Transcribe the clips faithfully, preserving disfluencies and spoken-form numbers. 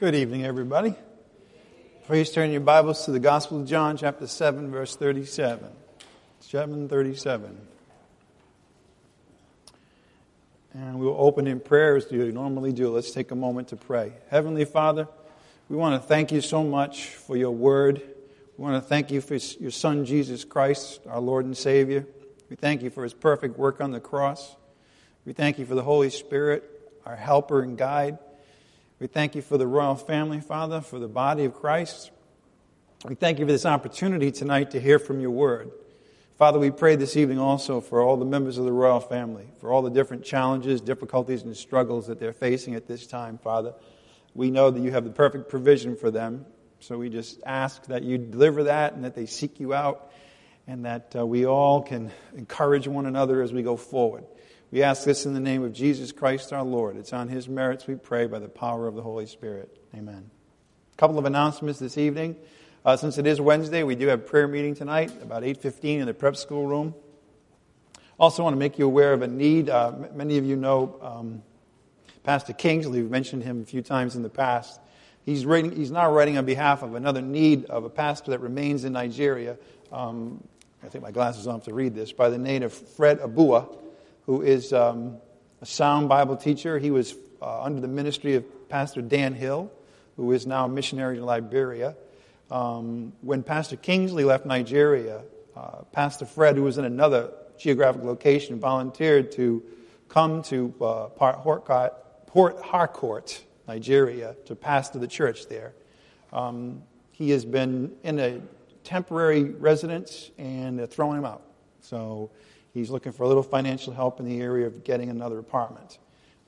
Good evening, everybody. Please turn your Bibles to the Gospel of John, chapter seven, verse thirty-seven. seven thirty-seven. And we'll open in prayer as we normally do. Let's take a moment to pray. Heavenly Father, we want to thank you so much for your word. We want to thank you for your Son, Jesus Christ, our Lord and Savior. We thank you for his perfect work on the cross. We thank you for the Holy Spirit, our helper and guide. We thank you for the royal family, Father, for the body of Christ. We thank you for this opportunity tonight to hear from your word. Father, we pray this evening also for all the members of the royal family, for all the different challenges, difficulties, and struggles that they're facing at this time, Father. We know that you have the perfect provision for them, so we just ask that you deliver that and that they seek you out and that uh, we all can encourage one another as we go forward. We ask this in the name of Jesus Christ our Lord. It's on his merits we pray by the power of the Holy Spirit. Amen. A couple of announcements this evening. Uh, since it is Wednesday, we do have a prayer meeting tonight, about eight fifteen in the prep school room. Also want to make you aware of a need. Uh, many of you know um, Pastor Kingsley. We've mentioned him a few times in the past. He's, writing, he's now writing on behalf of another need of a pastor that remains in Nigeria. Um, I think my glasses on to read this. By the name of Fred Abua, who is um, a sound Bible teacher. He was uh, under the ministry of Pastor Dan Hill, who is now a missionary to Liberia. Um, when Pastor Kingsley left Nigeria, uh, Pastor Fred, who was in another geographic location, volunteered to come to uh, Port Harcourt, Port Harcourt, Nigeria, to pastor the church there. Um, he has been in a temporary residence, and they're throwing him out. So he's looking for a little financial help in the area of getting another apartment.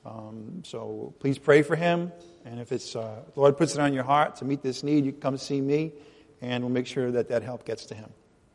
Um, so please pray for him. And if it's uh, the Lord puts it on your heart to meet this need, you can come see me, and we'll make sure that that help gets to him.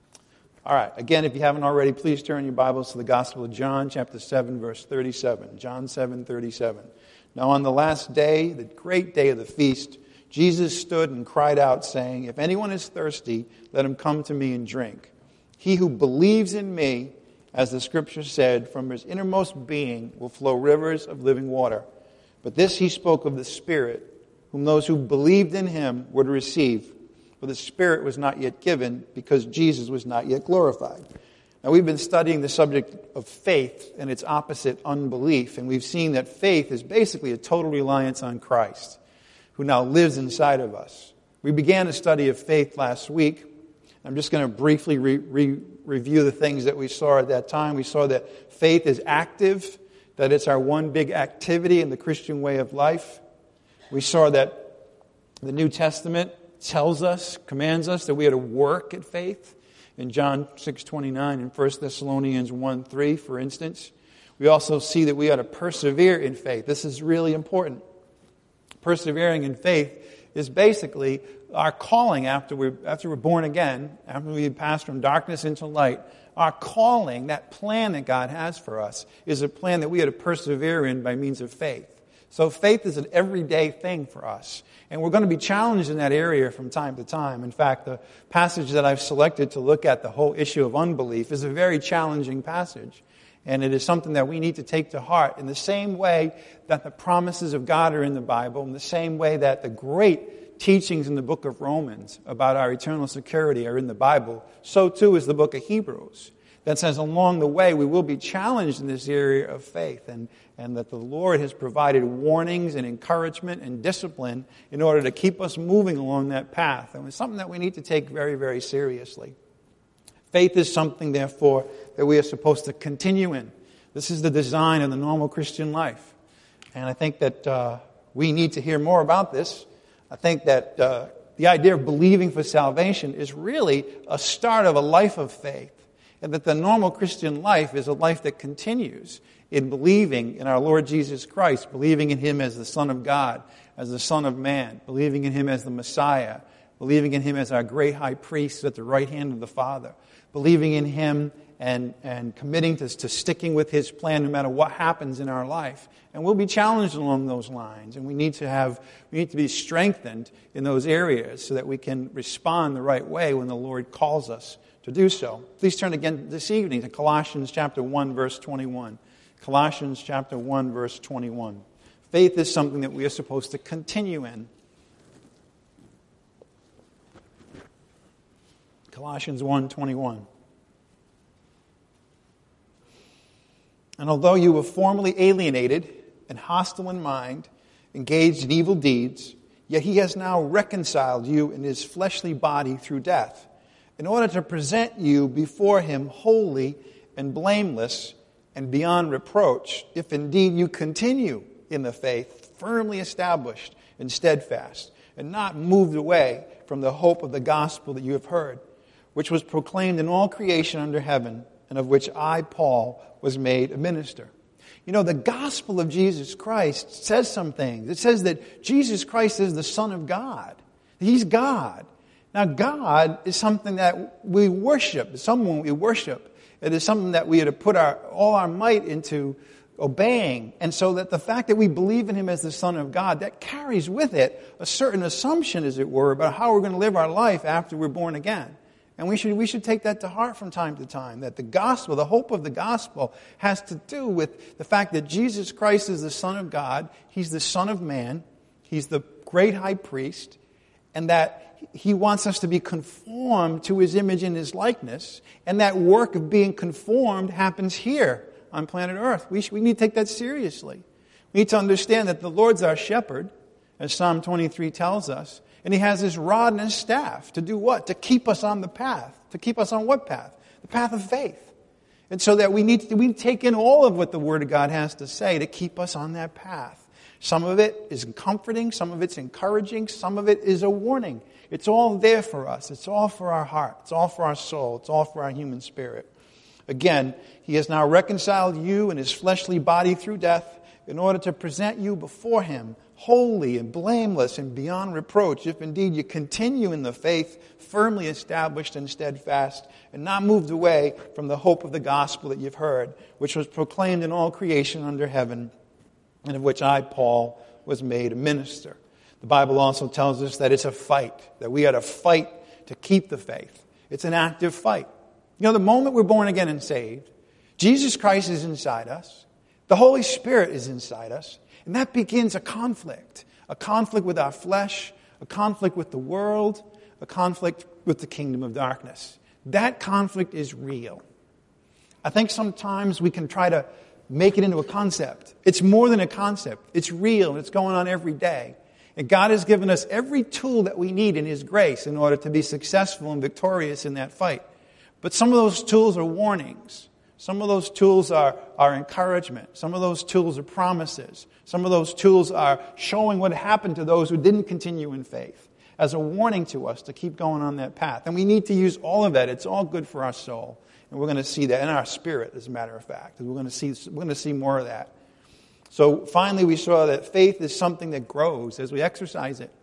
All right. Again, if you haven't already, please turn your Bibles to the Gospel of John, chapter seven, verse thirty-seven. John seven, thirty-seven. Now on the last day, the great day of the feast, Jesus stood and cried out, saying, "If anyone is thirsty, let him come to me and drink. He who believes in me, as the Scripture said, from his innermost being will flow rivers of living water." But this he spoke of the Spirit, whom those who believed in him were to receive. For the Spirit was not yet given, because Jesus was not yet glorified. Now we've been studying the subject of faith and its opposite, unbelief. And we've seen that faith is basically a total reliance on Christ, who now lives inside of us. We began a study of faith last week. I'm just going to briefly re- re- review the things that we saw at that time. We saw that faith is active, that it's our one big activity in the Christian way of life. We saw that the New Testament tells us, commands us that we are to work at faith. In John six twenty-nine and First Thessalonians one three, for instance. We also see that we are to persevere in faith. This is really important. Persevering in faith is basically our calling after we're, after we're born again, after we pass from darkness into light. Our calling, that plan that God has for us, is a plan that we are to persevere in by means of faith. So faith is an everyday thing for us. And we're going to be challenged in that area from time to time. In fact, the passage that I've selected to look at the whole issue of unbelief is a very challenging passage. And it is something that we need to take to heart in the same way that the promises of God are in the Bible, in the same way that the great teachings in the book of Romans about our eternal security are in the Bible. So too is the book of Hebrews. That says along the way we will be challenged in this area of faith, and, and that the Lord has provided warnings and encouragement and discipline in order to keep us moving along that path. And it's something that we need to take very, very seriously. Faith is something, therefore, that we are supposed to continue in. This is the design of the normal Christian life. And I think that uh, we need to hear more about this. I think that uh, the idea of believing for salvation is really a start of a life of faith. And that the normal Christian life is a life that continues in believing in our Lord Jesus Christ, believing in him as the Son of God, as the Son of Man, believing in him as the Messiah, believing in him as our great high priest at the right hand of the Father, believing in him and, and committing to, to sticking with his plan no matter what happens in our life. And we'll be challenged along those lines. And we need to have, we need to be strengthened in those areas so that we can respond the right way when the Lord calls us to do so. Please turn again this evening to Colossians chapter one, verse twenty-one. Colossians chapter one, verse twenty-one. Faith is something that we are supposed to continue in. Colossians one twenty-one. And although you were formerly alienated and hostile in mind, engaged in evil deeds, yet he has now reconciled you in his fleshly body through death, in order to present you before him holy and blameless and beyond reproach, if indeed you continue in the faith, firmly established and steadfast, and not moved away from the hope of the gospel that you have heard, which was proclaimed in all creation under heaven, and of which I, Paul, was made a minister. You know, the gospel of Jesus Christ says some things. It says that Jesus Christ is the Son of God. He's God. Now, God is something that we worship. It's someone we worship. It is something that we are to put our all our might into obeying. And so that the fact that we believe in him as the Son of God, that carries with it a certain assumption, as it were, about how we're going to live our life after we're born again. And we should we should take that to heart from time to time, that the gospel, the hope of the gospel, has to do with the fact that Jesus Christ is the Son of God, he's the Son of Man, he's the great high priest, and that he wants us to be conformed to his image and his likeness, and that work of being conformed happens here on planet Earth. We, should, we need to take that seriously. We need to understand that the Lord's our shepherd, as Psalm twenty-three tells us, and he has his rod and his staff to do what? To keep us on the path. To keep us on what path? The path of faith. And so that we need to we take in all of what the Word of God has to say to keep us on that path. Some of it is comforting, some of it's encouraging, some of it is a warning. It's all there for us. It's all for our heart. It's all for our soul. It's all for our human spirit. Again, he has now reconciled you in his fleshly body through death in order to present you before him holy and blameless and beyond reproach, if indeed you continue in the faith, firmly established and steadfast, and not moved away from the hope of the gospel that you've heard, which was proclaimed in all creation under heaven, and of which I, Paul, was made a minister. The Bible also tells us that it's a fight, that we are to fight to keep the faith. It's an active fight. You know, the moment we're born again and saved, Jesus Christ is inside us. The Holy Spirit is inside us. And that begins a conflict. A conflict with our flesh, a conflict with the world, a conflict with the kingdom of darkness. That conflict is real. I think sometimes we can try to make it into a concept. It's more than a concept. It's real, and it's going on every day. And God has given us every tool that we need in his grace in order to be successful and victorious in that fight. But some of those tools are warnings. Some of those tools are, are encouragement. Some of those tools are promises. Some of those tools are showing what happened to those who didn't continue in faith as a warning to us to keep going on that path. And we need to use all of that. It's all good for our soul. And we're going to see that in our spirit, as a matter of fact. We're going to see, we're going to see more of that. So finally, we saw that faith is something that grows as we exercise it.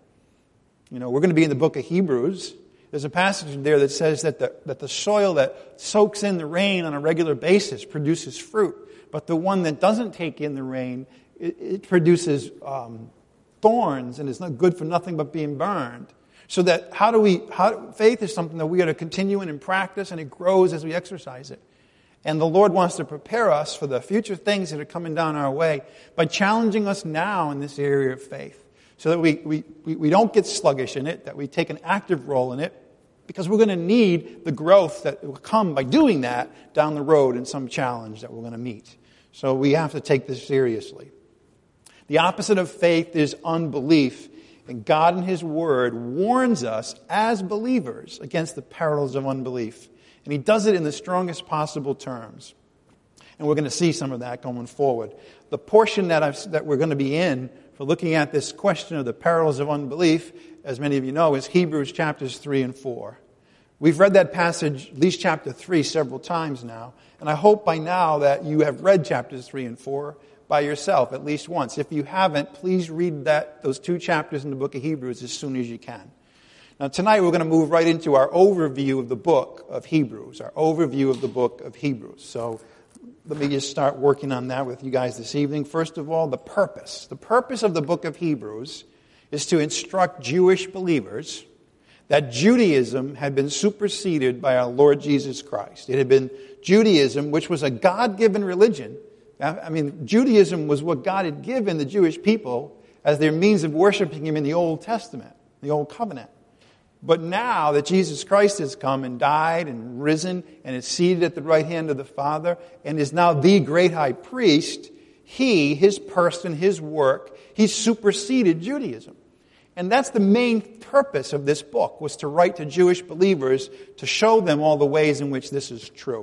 You know, we're going to be in the book of Hebrews. There's a passage there that says that the, that the soil that soaks in the rain on a regular basis produces fruit. But the one that doesn't take in the rain, it, it produces um, thorns, and it's not good for nothing but being burned. So that how do we, how, faith is something that we got to continue in and practice, and it grows as we exercise it. And the Lord wants to prepare us for the future things that are coming down our way by challenging us now in this area of faith. So that we, we, we don't get sluggish in it, that we take an active role in it, because we're going to need the growth that will come by doing that down the road in some challenge that we're going to meet. So we have to take this seriously. The opposite of faith is unbelief, and God in his word warns us as believers against the perils of unbelief. And he does it in the strongest possible terms. And we're going to see some of that going forward. The portion that, I've, that we're going to be in for looking at this question of the perils of unbelief, as many of you know, is Hebrews chapters three and four. We've read that passage, at least chapter three, several times now. And I hope by now that you have read chapters three and four by yourself at least once. If you haven't, please read that those two chapters in the book of Hebrews as soon as you can. Now tonight we're going to move right into our overview of the book of Hebrews, our overview of the book of Hebrews. So let me just start working on that with you guys this evening. First of all, the purpose. The purpose of the book of Hebrews is to instruct Jewish believers that Judaism had been superseded by our Lord Jesus Christ. It had been Judaism, which was a God-given religion. I mean, Judaism was what God had given the Jewish people as their means of worshiping him in the Old Testament, the Old Covenant. But now that Jesus Christ has come and died and risen and is seated at the right hand of the Father and is now the great high priest, he, his person, his work, he's superseded Judaism. And that's the main purpose of this book, was to write to Jewish believers to show them all the ways in which this is true.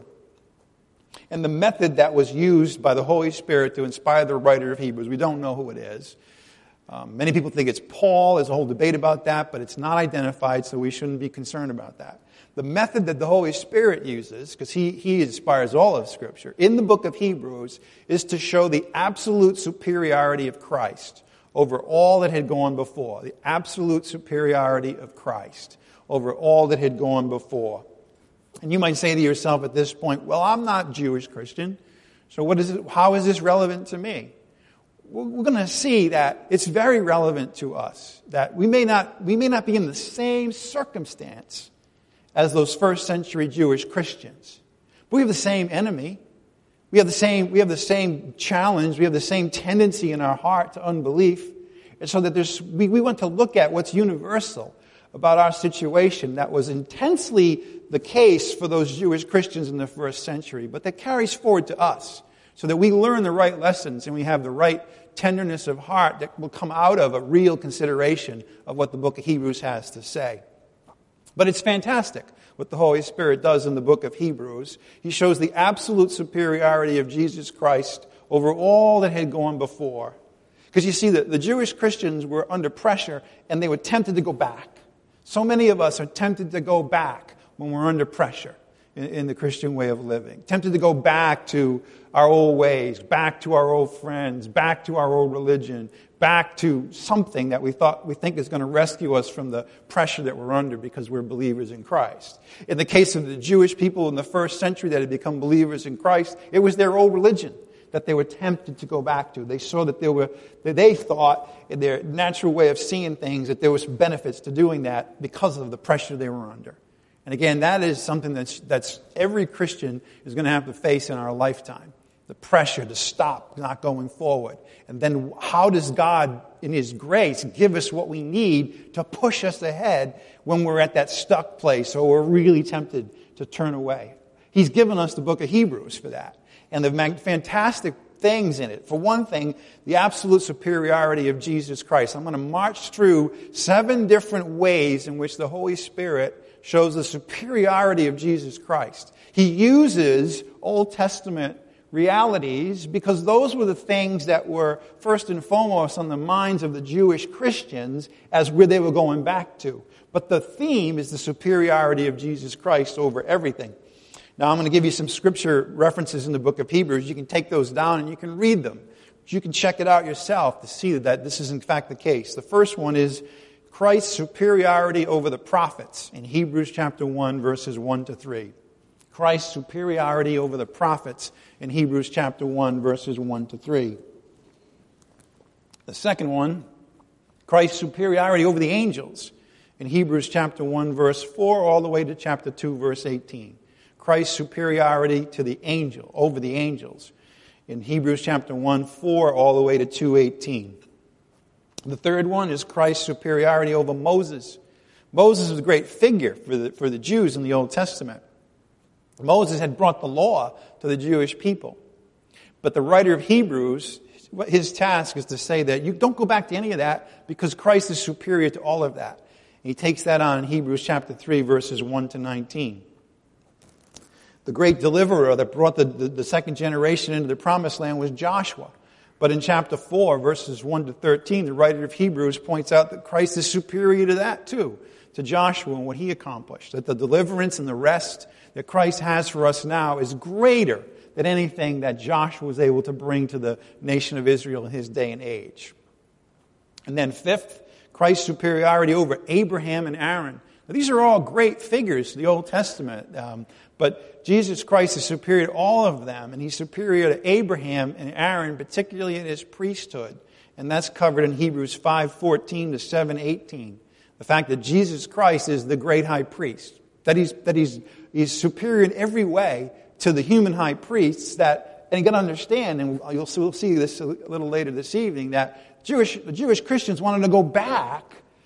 And the method that was used by the Holy Spirit to inspire the writer of Hebrews, we don't know who it is. Um, many people think it's Paul. There's a whole debate about that, but it's not identified, so we shouldn't be concerned about that. The method that the Holy Spirit uses, because he, he inspires all of Scripture, in the book of Hebrews, is to show the absolute superiority of Christ over all that had gone before. The absolute superiority of Christ over all that had gone before. And you might say to yourself at this point, well, I'm not Jewish Christian, so what is it, how is this relevant to me? We're going to see that it's very relevant to us, that we may not we may not be in the same circumstance as those first century Jewish Christians, but we have the same enemy. We have the same we have the same challenge. We have the same tendency in our heart to unbelief, and so that there's we, we want to look at what's universal about our situation that was intensely the case for those Jewish Christians in the first century, but that carries forward to us, so that we learn the right lessons and we have the right tenderness of heart that will come out of a real consideration of what the book of Hebrews has to say. But it's fantastic what the Holy Spirit does in the book of Hebrews. He shows the absolute superiority of Jesus Christ over all that had gone before. Because you see, the, the Jewish Christians were under pressure and they were tempted to go back. So many of us are tempted to go back when we're under pressure in, in the Christian way of living. Tempted to go back to our old ways, back to our old friends, back to our old religion, back to something that we thought we think is going to rescue us from the pressure that we're under because we're believers in Christ. In the case of the Jewish people in the first century that had become believers in Christ, it was their old religion that they were tempted to go back to. They saw that there were, that they thought in their natural way of seeing things that there was benefits to doing that because of the pressure they were under. And again, that is something that's, that's every Christian is going to have to face in our lifetime. The pressure to stop not going forward. And then how does God, in His grace, give us what we need to push us ahead when we're at that stuck place or we're really tempted to turn away? He's given us the book of Hebrews for that. And the fantastic things in it. For one thing, the absolute superiority of Jesus Christ. I'm going to march through seven different ways in which the Holy Spirit shows the superiority of Jesus Christ. He uses Old Testament realities because those were the things that were first and foremost on the minds of the Jewish Christians as where they were going back to. But the theme is the superiority of Jesus Christ over everything. Now I'm going to give you some scripture references in the book of Hebrews. You can take those down and you can read them. You can check it out yourself to see that this is in fact the case. The first one is Christ's superiority over the prophets in Hebrews chapter one, verses one to three. Christ's superiority over the prophets in Hebrews chapter one, verses one to three. The second one, Christ's superiority over the angels in Hebrews chapter one, verse four, all the way to chapter two, verse eighteen. Christ's superiority to the angel, over the angels in Hebrews chapter one, four, all the way to two eighteen. The third one is Christ's superiority over Moses. Moses was a great figure for the, for the Jews in the Old Testament. Moses had brought the law to the Jewish people. But the writer of Hebrews, his task is to say that you don't go back to any of that because Christ is superior to all of that. And he takes that on in Hebrews chapter three, verses one to nineteen. The great deliverer that brought the, the, the second generation into the promised land was Joshua. But in chapter four, verses one to thirteen, the writer of Hebrews points out that Christ is superior to that too, to Joshua and what he accomplished. That the deliverance and the rest that Christ has for us now is greater than anything that Joshua was able to bring to the nation of Israel in his day and age. And then fifth, Christ's superiority over Abraham and Aaron. Now, these are all great figures in the Old Testament, um, but Jesus Christ is superior to all of them, and he's superior to Abraham and Aaron, particularly in his priesthood. And that's covered in Hebrews five fourteen to seven eighteen. The fact that Jesus Christ is the great high priest, that he's that he's he's superior in every way to the human high priests. That, and you got to understand, and you'll we'll see this a little later this evening, that Jewish the Jewish Christians wanted to go back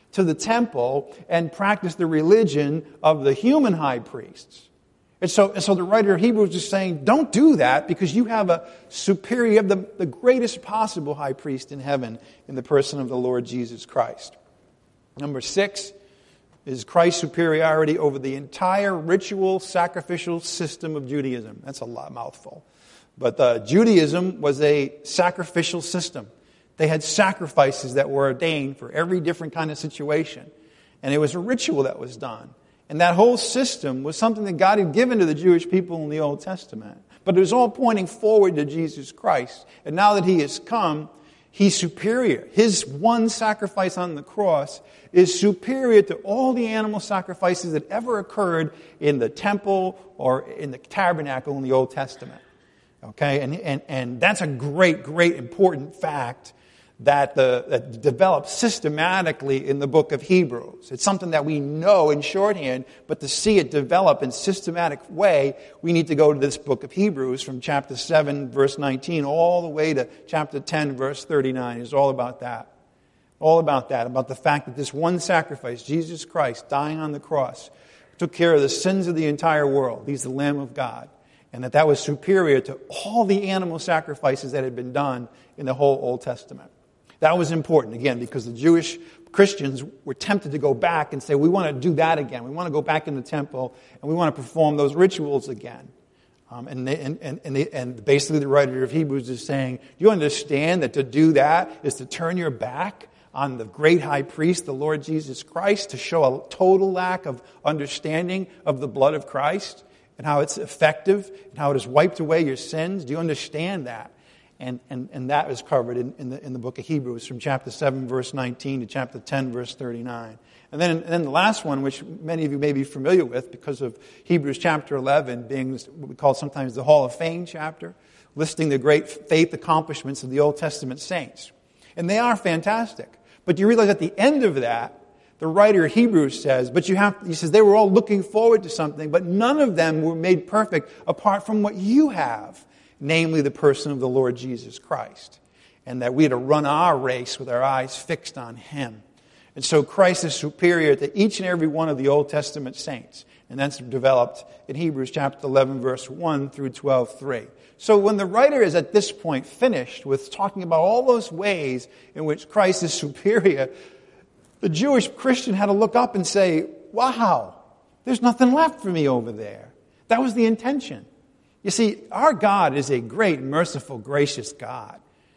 to the temple and practice the religion of the human high priests. And so, and so the writer of Hebrews is saying, don't do that because you have a superior, you have the, the greatest possible high priest in heaven in the person of the Lord Jesus Christ. Number six is Christ's superiority over the entire ritual sacrificial system of Judaism. That's a lot, mouthful. But uh, Judaism was a sacrificial system. They had sacrifices that were ordained for every different kind of situation. And it was a ritual that was done. And that whole system was something that God had given to the Jewish people in the Old Testament. But it was all pointing forward to Jesus Christ. And now that He has come, He's superior. His one sacrifice on the cross is superior to all the animal sacrifices that ever occurred in the temple or in the tabernacle in the Old Testament. Okay? And, and, and that's a great, great, important fact that, the, that develops systematically in the book of Hebrews. It's something that we know in shorthand, but to see it develop in systematic way, we need to go to this book of Hebrews from chapter seven, verse nineteen, all the way to chapter ten, verse thirty-nine. It's all about that. All about that, about the fact that this one sacrifice, Jesus Christ, dying on the cross, took care of the sins of the entire world. He's the Lamb of God. And that that was superior to all the animal sacrifices that had been done in the whole Old Testament. That was important, again, because the Jewish Christians were tempted to go back and say, we want to do that again. We want to go back in the temple, and we want to perform those rituals again. Um, and, they, and, and, and, they, and basically the writer of Hebrews is saying, do you understand that to do that is to turn your back on the great high priest, the Lord Jesus Christ, to show a total lack of understanding of the blood of Christ and how it's effective and how it has wiped away your sins? Do you understand that? And, and, and that is covered in, in, the, in the book of Hebrews from chapter seven, verse nineteen to chapter ten, verse thirty-nine. And then, and then the last one, which many of you may be familiar with because of Hebrews chapter eleven being what we call sometimes the Hall of Fame chapter, listing the great faith accomplishments of the Old Testament saints. And they are fantastic. But you realize at the end of that, the writer of Hebrews says, but you have, he says they were all looking forward to something, but none of them were made perfect apart from what you have. Namely the person of the Lord Jesus Christ. And that we are to run our race with our eyes fixed on Him. And so Christ is superior to each and every one of the Old Testament saints. And that's developed in Hebrews chapter eleven, verse one through twelve, three. So when the writer is at this point finished with talking about all those ways in which Christ is superior, the Jewish Christian had to look up and say, wow, there's nothing left for me over there. That was the intention. You see, our God is a great, merciful, gracious God.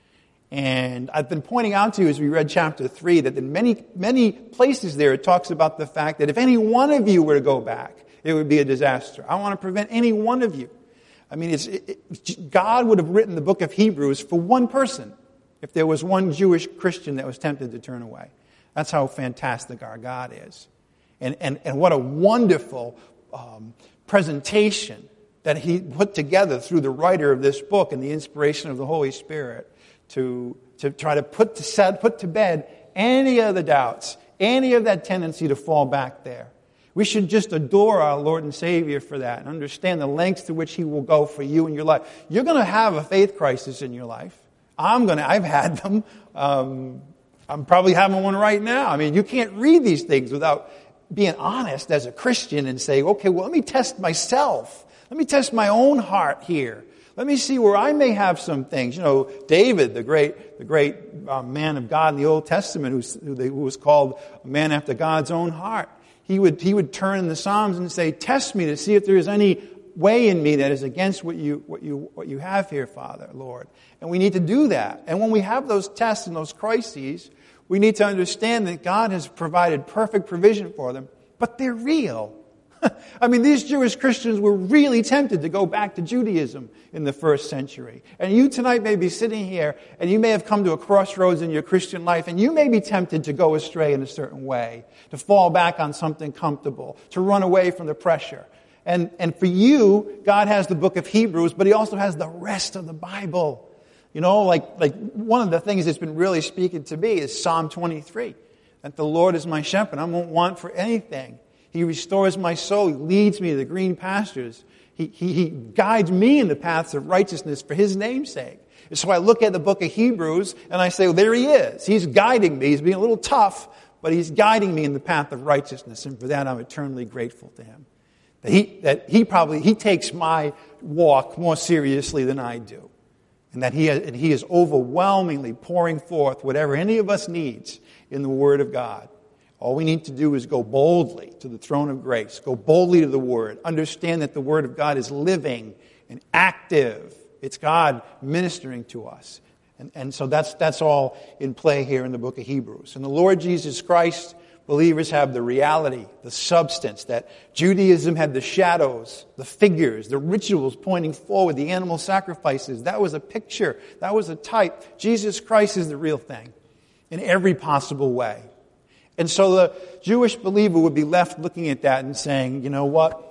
And I've been pointing out to you as we read chapter three that in many, many places there it talks about the fact that if any one of you were to go back, it would be a disaster. I want to prevent any one of you. I mean, it's, it, it, God would have written the book of Hebrews for one person if there was one Jewish Christian that was tempted to turn away. That's how fantastic our God is. And, and, and what a wonderful um, presentation that He put together through the writer of this book and the inspiration of the Holy Spirit to, to try to put to, set, put to bed any of the doubts, any of that tendency to fall back there. We should just adore our Lord and Savior for that and understand the lengths to which He will go for you in your life. You're going to have a faith crisis in your life. I'm going to, I've had them. Um, I'm probably having one right now. I mean, you can't read these things without being honest as a Christian and say, okay, well, let me test myself. Let me test my own heart here. Let me see where I may have some things. You know, David, the great, the great uh, man of God in the Old Testament, who's, who, they, who was called a man after God's own heart. He would, he would turn in the Psalms and say, "Test me to see if there is any way in me that is against what you, what you, what you have here, Father, Lord." And we need to do that. And when we have those tests and those crises, we need to understand that God has provided perfect provision for them, but they're real. I mean, these Jewish Christians were really tempted to go back to Judaism in the first century. And you tonight may be sitting here and you may have come to a crossroads in your Christian life and you may be tempted to go astray in a certain way, to fall back on something comfortable, to run away from the pressure. And, and for you, God has the book of Hebrews, but He also has the rest of the Bible. You know, like, like one of the things that's been really speaking to me is Psalm twenty-three, that the Lord is my shepherd. I won't want for anything. He restores my soul. He leads me to the green pastures. He, he, he guides me in the paths of righteousness for His name's sake. And so I look at the book of Hebrews and I say, well, there He is. He's guiding me. He's being a little tough, but he's guiding me in the path of righteousness, and for that I'm eternally grateful to him. That he, that he probably, he takes my walk more seriously than I do. And that he, and he is overwhelmingly pouring forth whatever any of us needs in the Word of God. All we need to do is go boldly to the throne of grace. Go boldly to the Word. Understand that the Word of God is living and active. It's God ministering to us. And, and so that's, that's all in play here in the book of Hebrews. In the Lord Jesus Christ, believers have the reality, the substance, that Judaism had the shadows, the figures, the rituals pointing forward, the animal sacrifices. That was a picture. That was a type. Jesus Christ is the real thing in every possible way. And so the Jewish believer would be left looking at that and saying, you know what?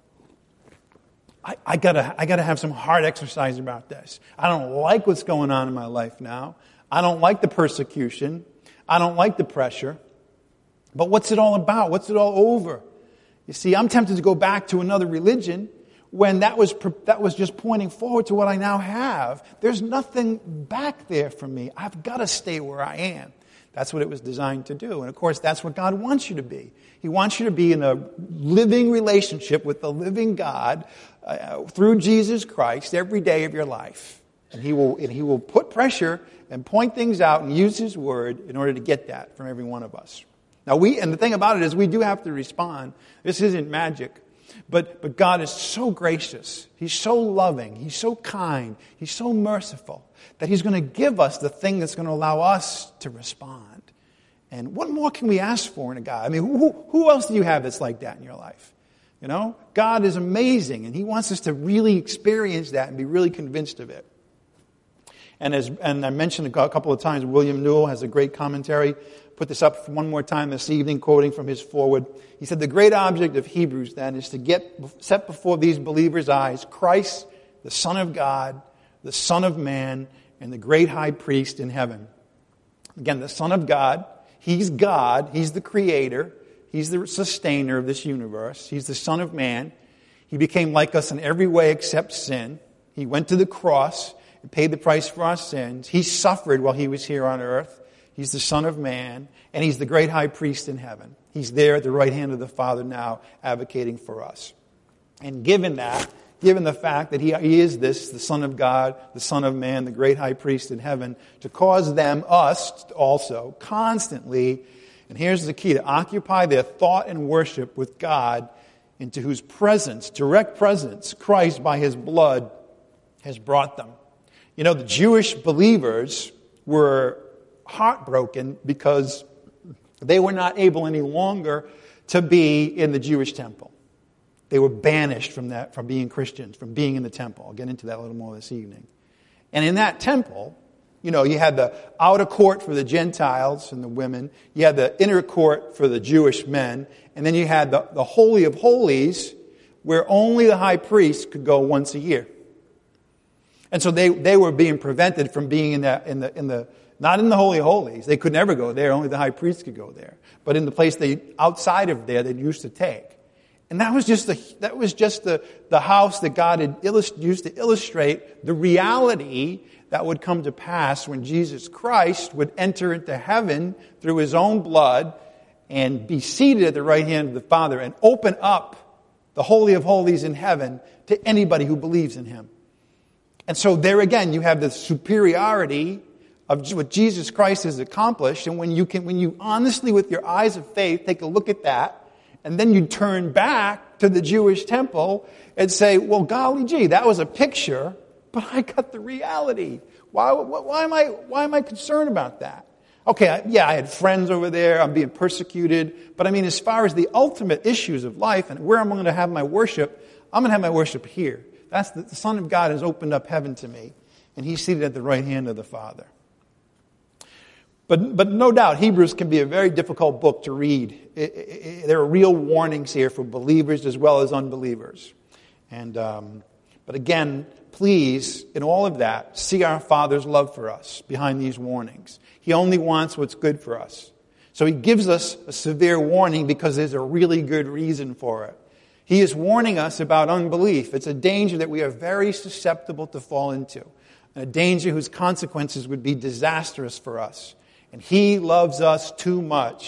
I, I gotta, I gotta have some hard exercise about this. I don't like what's going on in my life now. I don't like the persecution. I don't like the pressure. But what's it all about? What's it all over? You see, I'm tempted to go back to another religion when that was that was just pointing forward to what I now have. There's nothing back there for me. I've got to stay where I am. That's what it was designed to do. And of course, that's what God wants you to be. He wants you to be in a living relationship with the living God uh, through Jesus Christ every day of your life. And he will and he will put pressure and point things out and use his word in order to get that from every one of us. Now we, and the thing about it is we do have to respond. This isn't magic. But, but God is so gracious. He's so loving. He's so kind. He's so merciful that he's going to give us the thing that's going to allow us to respond. And what more can we ask for in a God? I mean, who, who else do you have that's like that in your life? You know, God is amazing, and he wants us to really experience that and be really convinced of it. And as and I mentioned a couple of times, William Newell has a great commentary. Put this up one more time this evening, quoting from his foreword. He said, the great object of Hebrews, then, is to get set before these believers' eyes Christ, the Son of God, the Son of Man, and the great high priest in heaven. Again, the Son of God, he's God, he's the creator, he's the sustainer of this universe, he's the Son of Man. He became like us in every way except sin. He went to the cross and paid the price for our sins. He suffered while he was here on earth. He's the Son of Man, and he's the great high priest in heaven. He's there at the right hand of the Father now, advocating for us. And given that, given the fact that he, he is this, the Son of God, the Son of Man, the great high priest in heaven, to cause them, us also, constantly, and here's the key, to occupy their thought and worship with God, into whose presence, direct presence, Christ by his blood has brought them. You know, the Jewish believers were heartbroken because they were not able any longer to be in the Jewish temple. They were banished from that, from being Christians, from being in the temple. I'll get into that a little more this evening. And in that temple, you know, you had the outer court for the Gentiles and the women. You had the inner court for the Jewish men. And then you had the, the Holy of Holies, where only the high priest could go once a year. And so they, they were being prevented from being in the, in the, in the, not in the Holy of Holies. They could never go there. Only the high priest could go there. But in the place they, outside of there, they used to take. And that was just the, that was just the, the house that God had illust, used to illustrate the reality that would come to pass when Jesus Christ would enter into heaven through his own blood and be seated at the right hand of the Father and open up the Holy of Holies in heaven to anybody who believes in him. And so there again, you have the superiority of what Jesus Christ has accomplished. And when you can, when you honestly, with your eyes of faith, take a look at that, and then you turn back to the Jewish temple and say, well, golly gee, that was a picture, but I got the reality. Why, why am I, why am I concerned about that? Okay, yeah, I had friends over there, I'm being persecuted, but I mean, as far as the ultimate issues of life and where I'm going to have my worship, I'm going to have my worship here. That's the, the Son of God has opened up heaven to me, and he's seated at the right hand of the Father. But, but no doubt, Hebrews can be a very difficult book to read. It, it, it, there are real warnings here for believers as well as unbelievers. And um, but again, please, in all of that, see our Father's love for us behind these warnings. He only wants what's good for us. So he gives us a severe warning because there's a really good reason for it. He is warning us about unbelief. It's a danger that we are very susceptible to fall into. A danger whose consequences would be disastrous for us. And he loves us too much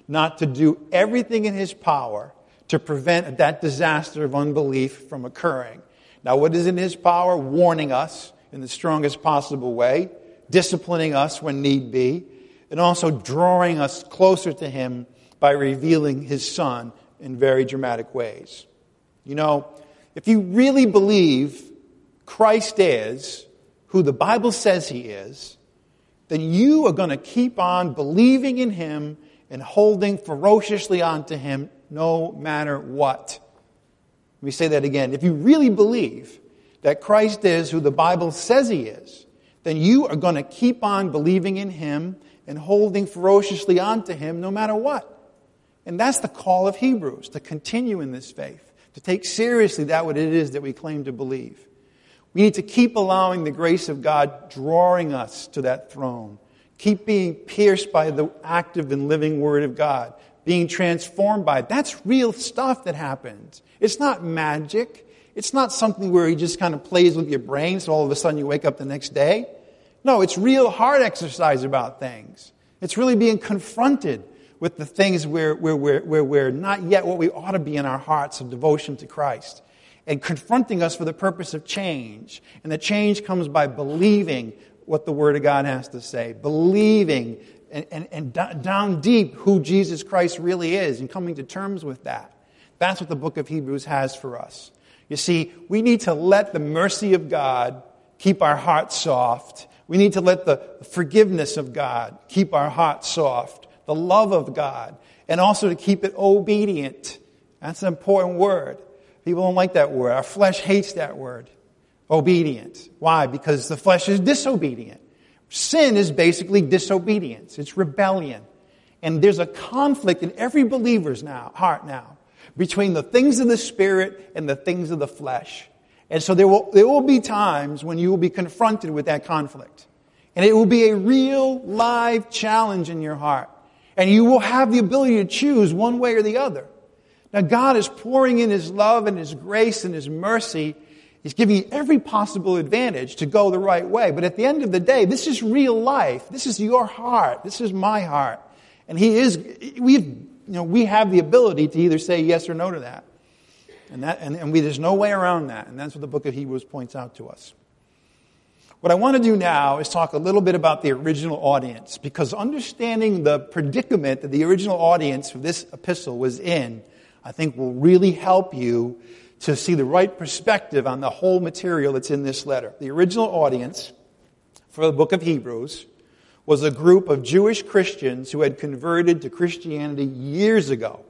not to do everything in his power to prevent that disaster of unbelief from occurring. Now, what is in his power? Warning us in the strongest possible way, disciplining us when need be, and also drawing us closer to him by revealing his Son in very dramatic ways. You know, if you really believe Christ is who the Bible says he is, then you are going to keep on believing in him and holding ferociously onto him no matter what. Let me say that again. If you really believe that Christ is who the Bible says he is, then you are going to keep on believing in him and holding ferociously onto him no matter what. And that's the call of Hebrews, to continue in this faith, to take seriously that what it is that we claim to believe. We need to keep allowing the grace of God drawing us to that throne. Keep being pierced by the active and living Word of God, being transformed by it. That's real stuff that happens. It's not magic. It's not something where he just kind of plays with your brain so all of a sudden you wake up the next day. No, it's real hard exercise about things. It's really being confronted with the things where, where, where, where we're not yet what we ought to be in our hearts of devotion to Christ. And confronting us for the purpose of change. And the change comes by believing what the Word of God has to say. Believing and, and, and d- down deep who Jesus Christ really is and coming to terms with that. That's what the book of Hebrews has for us. You see, we need to let the mercy of God keep our hearts soft. We need to let the forgiveness of God keep our hearts soft. The love of God. And also to keep it obedient. That's an important word. People don't like that word. Our flesh hates that word. Obedient. Why? Because the flesh is disobedient. Sin is basically disobedience. It's rebellion. And there's a conflict in every believer's now, heart now between the things of the Spirit and the things of the flesh. And so there will, there will be times when you will be confronted with that conflict. And it will be a real, live challenge in your heart. And you will have the ability to choose one way or the other. Now, God is pouring in his love and his grace and his mercy. He's giving you every possible advantage to go the right way. But at the end of the day, this is real life. This is your heart. This is my heart. And he is, we've, you know, we have the ability to either say yes or no to that. And that, and, and we, there's no way around that. And that's what the book of Hebrews points out to us. What I want to do now is talk a little bit about the original audience, because understanding the predicament that the original audience of this epistle was in, I think will really help you to see the right perspective on the whole material that's in this letter. The original audience for the book of Hebrews was a group of Jewish Christians who had converted to Christianity years ago.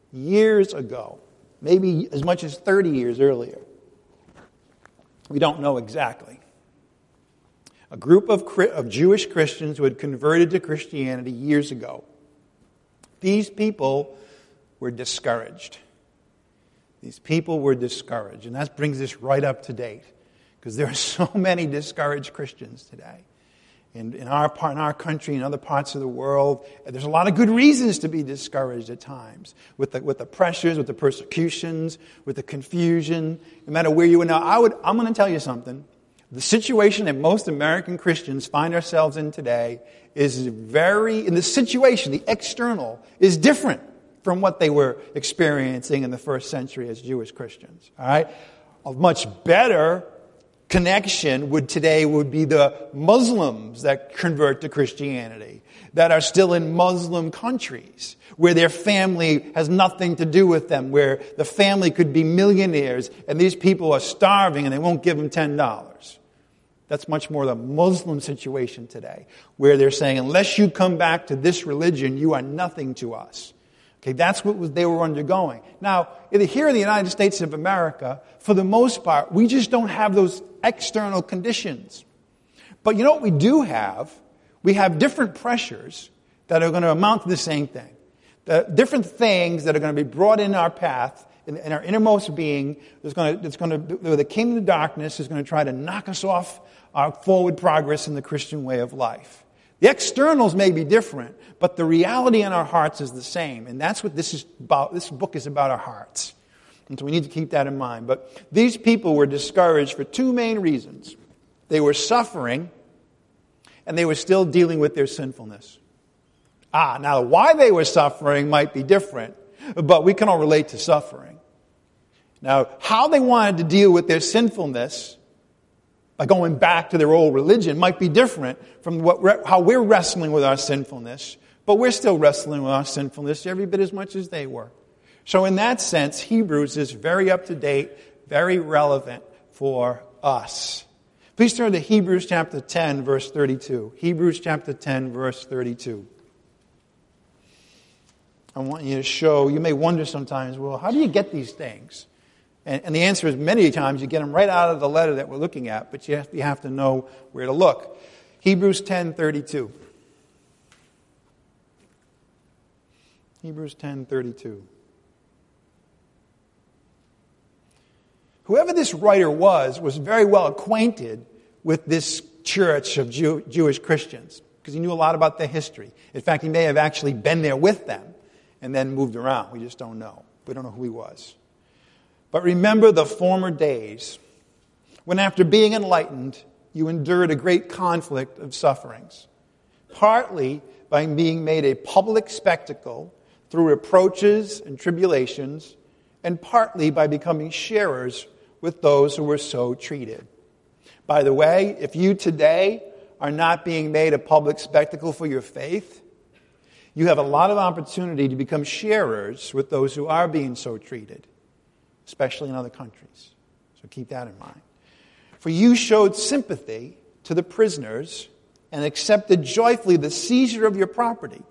Years ago. Maybe as much as thirty years earlier. We don't know exactly. A group of, of Jewish Christians who had converted to Christianity years ago. These people were discouraged. These people were discouraged. And that brings us right up to date. Because there are so many discouraged Christians today. In, in, our part, in our country, in other parts of the world, there's a lot of good reasons to be discouraged at times. With the, with the pressures, with the persecutions, with the confusion. No matter where you are now, I would, I'm going to tell you something. The situation that most American Christians find ourselves in today is very, in the situation, the external, is different from what they were experiencing in the first century as Jewish Christians. All right? A much better connection would today would be the Muslims that convert to Christianity, that are still in Muslim countries, where their family has nothing to do with them, where the family could be millionaires, and these people are starving and they won't give them ten dollars. That's much more the Muslim situation today, where they're saying, unless you come back to this religion, you are nothing to us. Okay, that's what was, they were undergoing. Now, here in the United States of America, for the most part, we just don't have those external conditions. But you know what we do have? We have different pressures that are going to amount to the same thing. The different things that are going to be brought in our path, in, in our innermost being, that's going to, that's going to, the kingdom of darkness is going to try to knock us off our forward progress in the Christian way of life. The externals may be different, but the reality in our hearts is the same. And that's what this is about. This book is about our hearts. And so we need to keep that in mind. But these people were discouraged for two main reasons. They were suffering, and they were still dealing with their sinfulness. Ah, now why they were suffering might be different, but we can all relate to suffering. Now, how they wanted to deal with their sinfulness by going back to their old religion might be different from what, how we're wrestling with our sinfulness, but we're still wrestling with our sinfulness every bit as much as they were. So in that sense, Hebrews is very up to date, very relevant for us. Please turn to Hebrews chapter ten, verse thirty-two. Hebrews chapter ten, verse thirty-two. I want you to show, you may wonder sometimes, well, how do you get these things? And, and the answer is many times you get them right out of the letter that we're looking at, but you have, you have to know where to look. Hebrews ten, thirty-two. Hebrews ten, thirty-two. Whoever this writer was, was very well acquainted with this church of Jew, Jewish Christians, because he knew a lot about their history. In fact, he may have actually been there with them and then moved around. We just don't know. We don't know who he was. But remember the former days, when after being enlightened, you endured a great conflict of sufferings, partly by being made a public spectacle through reproaches and tribulations, and partly by becoming sharers with those who were so treated. By the way, if you today are not being made a public spectacle for your faith, you have a lot of opportunity to become sharers with those who are being so treated, especially in other countries. So keep that in mind. For you showed sympathy to the prisoners and accepted joyfully the seizure of your property,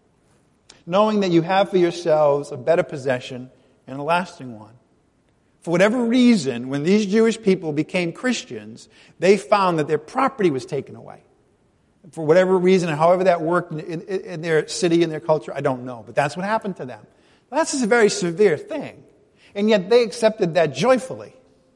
knowing that you have for yourselves a better possession and a lasting one. For whatever reason, when these Jewish people became Christians, they found that their property was taken away. For whatever reason, and however that worked in, in, in their city, in their culture, I don't know. But that's what happened to them. That's just a very severe thing. And yet they accepted that joyfully.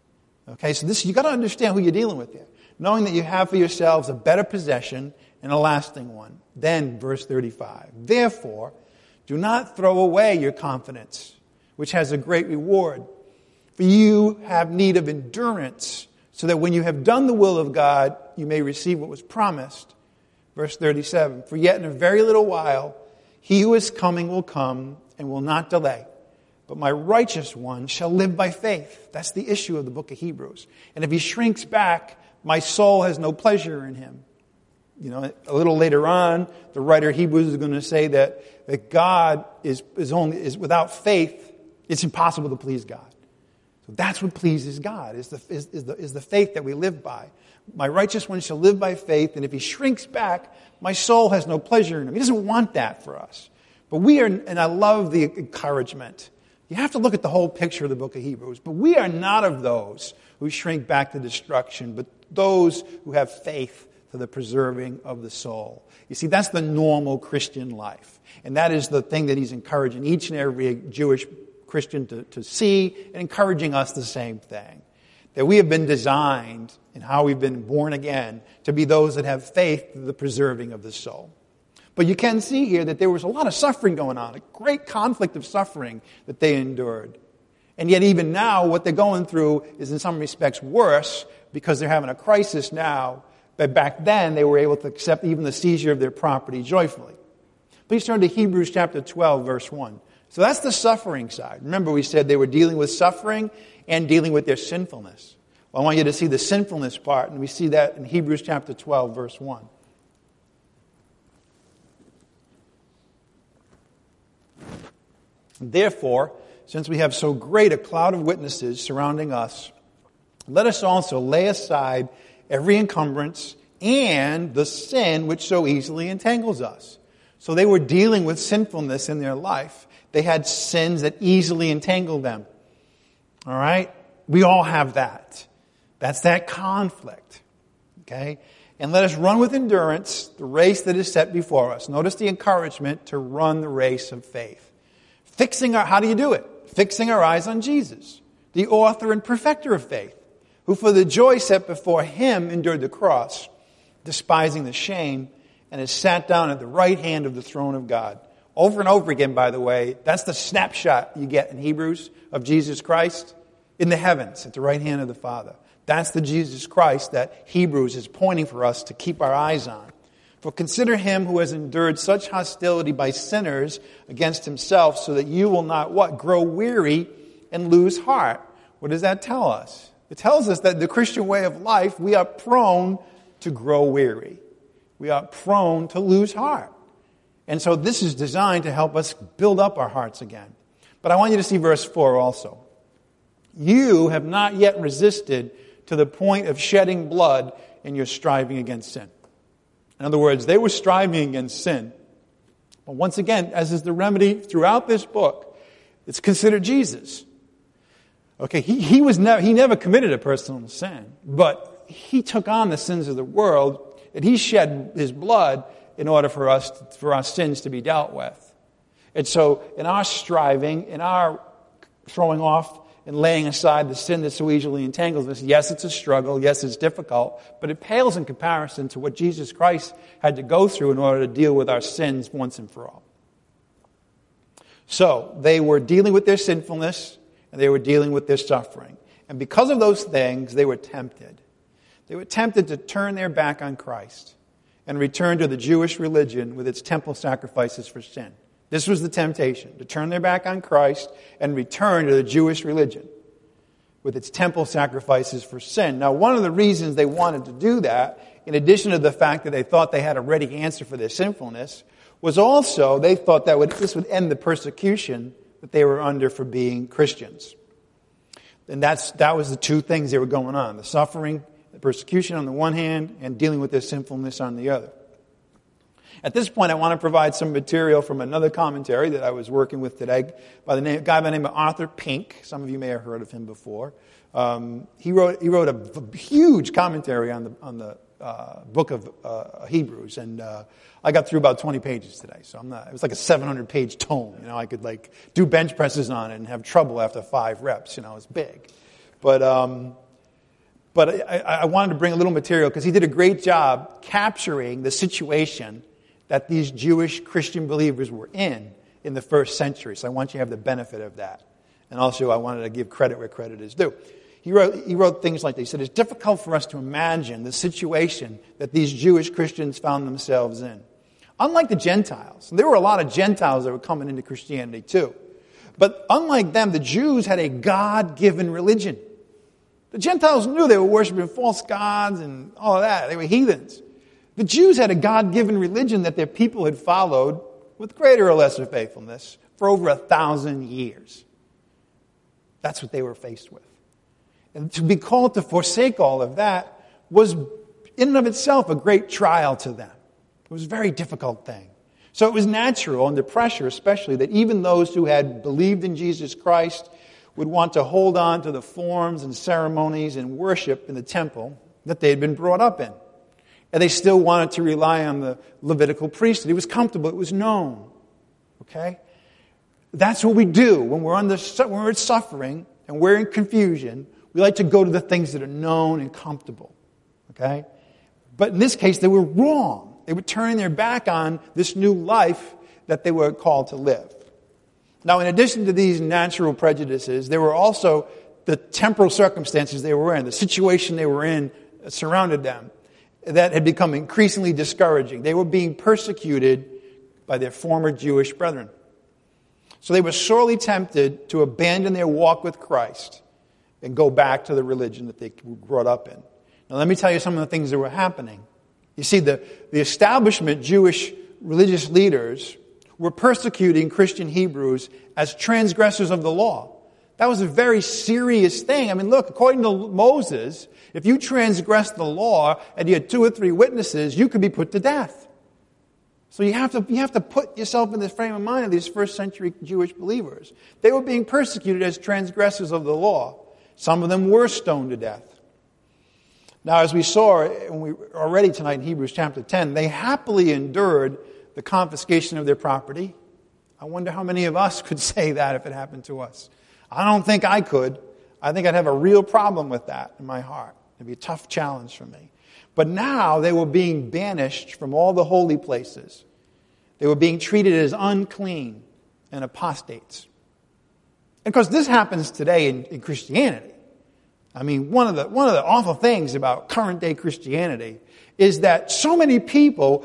Okay, so this, you got to understand who you're dealing with here. Knowing that you have for yourselves a better possession and a lasting one. Then, verse thirty-five. Therefore, do not throw away your confidence, which has a great reward. For you have need of endurance, so that when you have done the will of God, you may receive what was promised. Verse thirty-seven. For yet in a very little while, he who is coming will come and will not delay. But my righteous one shall live by faith. That's the issue of the book of Hebrews. And if he shrinks back, my soul has no pleasure in him. You know, a little later on, the writer of Hebrews is going to say that, that God is, is only is without faith, it's impossible to please God. So that's what pleases God, is the, is, is the, is the faith that we live by. My righteous one shall live by faith, and if he shrinks back, my soul has no pleasure in him. He doesn't want that for us. But we are, and I love the encouragement. You have to look at the whole picture of the book of Hebrews. But we are not of those who shrink back to destruction, but those who have faith for the preserving of the soul. You see, that's the normal Christian life. And that is the thing that he's encouraging each and every Jewish Christian to, to see, and encouraging us the same thing. That we have been designed, and how we've been born again, to be those that have faith for the preserving of the soul. But you can see here that there was a lot of suffering going on, a great conflict of suffering that they endured. And yet even now, what they're going through is in some respects worse, because they're having a crisis now. But back then, they were able to accept even the seizure of their property joyfully. Please turn to Hebrews chapter twelve, verse one. So that's the suffering side. Remember, we said they were dealing with suffering and dealing with their sinfulness. Well, I want you to see the sinfulness part, and we see that in Hebrews chapter twelve, verse one. Therefore, since we have so great a cloud of witnesses surrounding us, let us also lay aside every encumbrance and the sin which so easily entangles us. So they were dealing with sinfulness in their life. They had sins that easily entangled them. All right? We all have that. That's that conflict. Okay? And let us run with endurance the race that is set before us. Notice the encouragement to run the race of faith. Fixing our, how do you do it? Fixing our eyes on Jesus, the author and perfecter of faith, who for the joy set before him endured the cross, despising the shame, and has sat down at the right hand of the throne of God. Over and over again, by the way, that's the snapshot you get in Hebrews of Jesus Christ in the heavens at the right hand of the Father. That's the Jesus Christ that Hebrews is pointing for us to keep our eyes on. For consider him who has endured such hostility by sinners against himself, so that you will not, what? Grow weary and lose heart. What does that tell us? It tells us that the Christian way of life, we are prone to grow weary. We are prone to lose heart. And so this is designed to help us build up our hearts again. But I want you to see verse four also. You have not yet resisted to the point of shedding blood in your striving against sin. In other words, they were striving against sin. But once again, as is the remedy throughout this book, it's considered Jesus. Okay, he, he was never, he never committed a personal sin, but he took on the sins of the world, and he shed his blood in order for us, for our sins to be dealt with. And so, in our striving, in our throwing off and laying aside the sin that so easily entangles us, yes, it's a struggle, yes, it's difficult, but it pales in comparison to what Jesus Christ had to go through in order to deal with our sins once and for all. So, they were dealing with their sinfulness, and they were dealing with their suffering. And because of those things, they were tempted. They were tempted to turn their back on Christ and return to the Jewish religion with its temple sacrifices for sin. This was the temptation, to turn their back on Christ and return to the Jewish religion with its temple sacrifices for sin. Now, one of the reasons they wanted to do that, in addition to the fact that they thought they had a ready answer for their sinfulness, was also they thought that would, this would end the persecution that they were under for being Christians. And that's that was the two things that were going on, the suffering, the persecution on the one hand, and dealing with their sinfulness on the other. At this point, I want to provide some material from another commentary that I was working with today by the name, guy by the name of Arthur Pink. Some of you may have heard of him before. Um, he wrote he wrote a, a huge commentary on the on the uh, book of uh, Hebrews, and uh, I got through about twenty pages today. So I'm not. It was like a seven hundred page tome. You know, I could like do bench presses on it and have trouble after five reps. You know, it's big, but. Um, But I, I wanted to bring a little material because he did a great job capturing the situation that these Jewish Christian believers were in in the first century. So I want you to have the benefit of that. And also I wanted to give credit where credit is due. He wrote, he wrote things like this. He said, it's difficult for us to imagine the situation that these Jewish Christians found themselves in. Unlike the Gentiles, and there were a lot of Gentiles that were coming into Christianity too. But unlike them, the Jews had a God-given religion. The Gentiles knew they were worshiping false gods and all of that. They were heathens. The Jews had a God-given religion that their people had followed with greater or lesser faithfulness for over a thousand years. That's what they were faced with. And to be called to forsake all of that was in and of itself a great trial to them. It was a very difficult thing. So it was natural, under pressure especially, that even those who had believed in Jesus Christ would want to hold on to the forms and ceremonies and worship in the temple that they had been brought up in. And they still wanted to rely on the Levitical priesthood. It was comfortable. It was known. Okay? That's what we do when we're under when we're suffering and we're in confusion. We like to go to the things that are known and comfortable. Okay? But in this case, they were wrong. They were turning their back on this new life that they were called to live. Now, in addition to these natural prejudices, there were also the temporal circumstances they were in, the situation they were in surrounded them, that had become increasingly discouraging. They were being persecuted by their former Jewish brethren. So they were sorely tempted to abandon their walk with Christ and go back to the religion that they were brought up in. Now, let me tell you some of the things that were happening. You see, the, the establishment Jewish religious leaders were persecuting Christian Hebrews as transgressors of the law. That was a very serious thing. I mean, look, according to Moses, if you transgressed the law and you had two or three witnesses, you could be put to death. So you have to, you have to put yourself in the frame of mind of these first century Jewish believers. They were being persecuted as transgressors of the law. Some of them were stoned to death. Now, as we saw when we, already tonight in Hebrews chapter ten, they happily endured the confiscation of their property. I wonder how many of us could say that if it happened to us. I don't think I could. I think I'd have a real problem with that in my heart. It'd be a tough challenge for me. But now they were being banished from all the holy places. They were being treated as unclean and apostates. And of course, this happens today in, in Christianity. I mean, one of the one of the awful things about current day Christianity is that so many people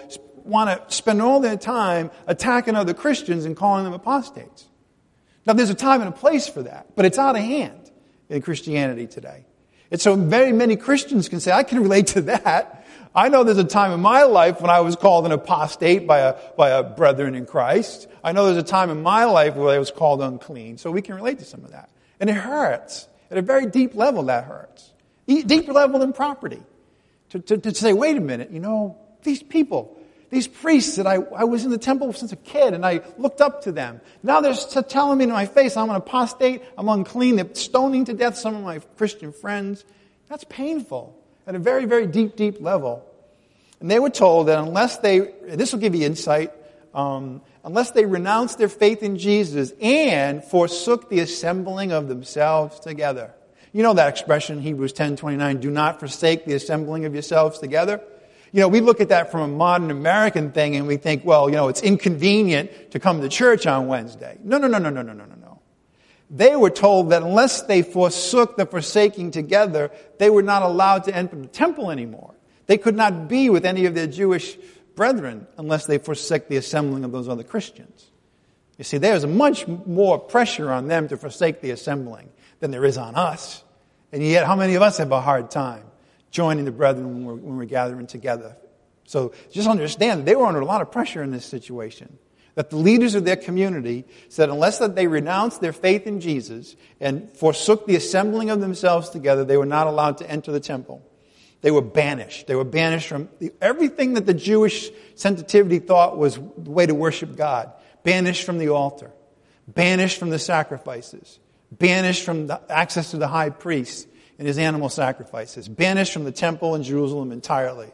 want to spend all their time attacking other Christians and calling them apostates. Now, there's a time and a place for that, but it's out of hand in Christianity today. And so very many Christians can say, I can relate to that. I know there's a time in my life when I was called an apostate by a, by a brethren in Christ. I know there's a time in my life where I was called unclean. So we can relate to some of that. And it hurts. At a very deep level, that hurts. Deeper level than property. To, to, to say, wait a minute, you know, these people, these priests that I, I was in the temple since a kid and I looked up to them. Now they're telling me to my face I'm an apostate, I'm unclean, they're stoning to death some of my Christian friends. That's painful at a very, very deep, deep level. And they were told that unless they, this will give you insight, um, unless they renounced their faith in Jesus and forsook the assembling of themselves together. You know that expression, Hebrews ten twenty-nine, do not forsake the assembling of yourselves together. You know, we look at that from a modern American thing and we think, well, you know, it's inconvenient to come to church on Wednesday. No, no, no, no, no, no, no, no, no. They were told that unless they forsook the forsaking together, they were not allowed to enter the temple anymore. They could not be with any of their Jewish brethren unless they forsake the assembling of those other Christians. You see, there's much more pressure on them to forsake the assembling than there is on us. And yet, how many of us have a hard time joining the brethren when we're, when we're gathering together? So just understand that they were under a lot of pressure in this situation. That the leaders of their community said unless that they renounced their faith in Jesus and forsook the assembling of themselves together, they were not allowed to enter the temple. They were banished. They were banished from the, everything that the Jewish sensitivity thought was the way to worship God. Banished from the altar. Banished from the sacrifices. Banished from the access to the high priest and his animal sacrifices. Banished from the temple in Jerusalem entirely.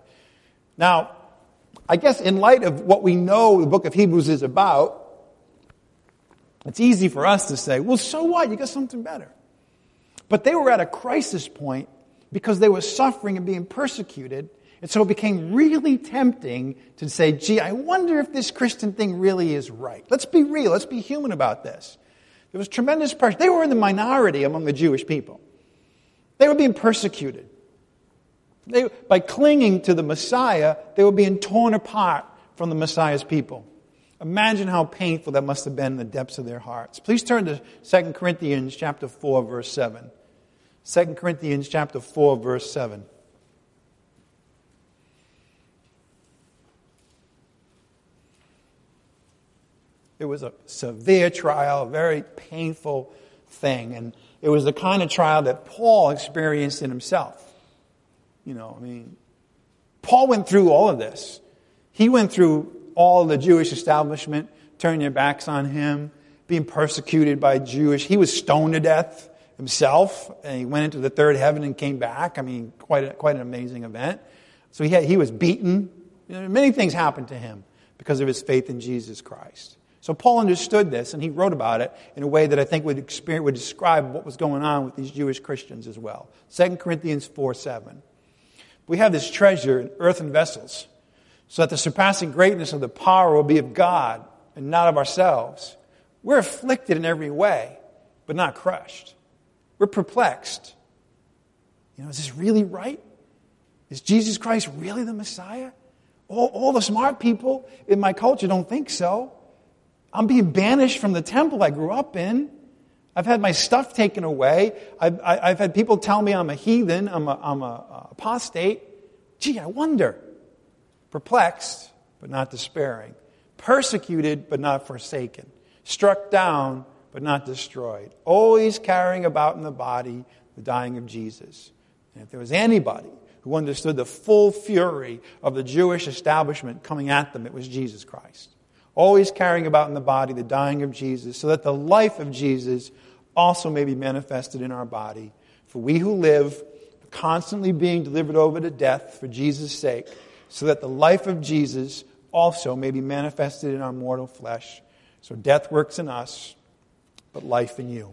Now, I guess in light of what we know the book of Hebrews is about, it's easy for us to say, well, so what? You got something better. But they were at a crisis point because they were suffering and being persecuted. And so it became really tempting to say, gee, I wonder if this Christian thing really is right. Let's be real. Let's be human about this. There was tremendous pressure. They were in the minority among the Jewish people. They were being persecuted. They, by clinging to the Messiah, they were being torn apart from the Messiah's people. Imagine how painful that must have been in the depths of their hearts. Please turn to Second Corinthians chapter four, verse seven. Second Corinthians chapter four, verse seven. It was a severe trial, a very painful thing. And it was the kind of trial that Paul experienced in himself. You know, I mean, Paul went through all of this. He went through all the Jewish establishment, turning their backs on him, being persecuted by Jewish. He was stoned to death himself, and he went into the third heaven and came back. I mean, quite a, quite an amazing event. So he had, he was beaten. You know, many things happened to him because of his faith in Jesus Christ. So Paul understood this, and he wrote about it in a way that I think would, experience, would describe what was going on with these Jewish Christians as well. Second Corinthians four seven. We have this treasure in earthen vessels, so that the surpassing greatness of the power will be of God and not of ourselves. We're afflicted in every way, but not crushed. We're perplexed. You know, is this really right? Is Jesus Christ really the Messiah? All, all the smart people in my culture don't think so. I'm being banished from the temple I grew up in. I've had my stuff taken away. I've, I've had people tell me I'm a heathen, I'm a, I'm a apostate. Gee, I wonder. Perplexed, but not despairing. Persecuted, but not forsaken. Struck down, but not destroyed. Always carrying about in the body the dying of Jesus. And if there was anybody who understood the full fury of the Jewish establishment coming at them, it was Jesus Christ. Always carrying about in the body the dying of Jesus, so that the life of Jesus also may be manifested in our body. For we who live, constantly being delivered over to death for Jesus' sake, so that the life of Jesus also may be manifested in our mortal flesh. So death works in us, but life in you.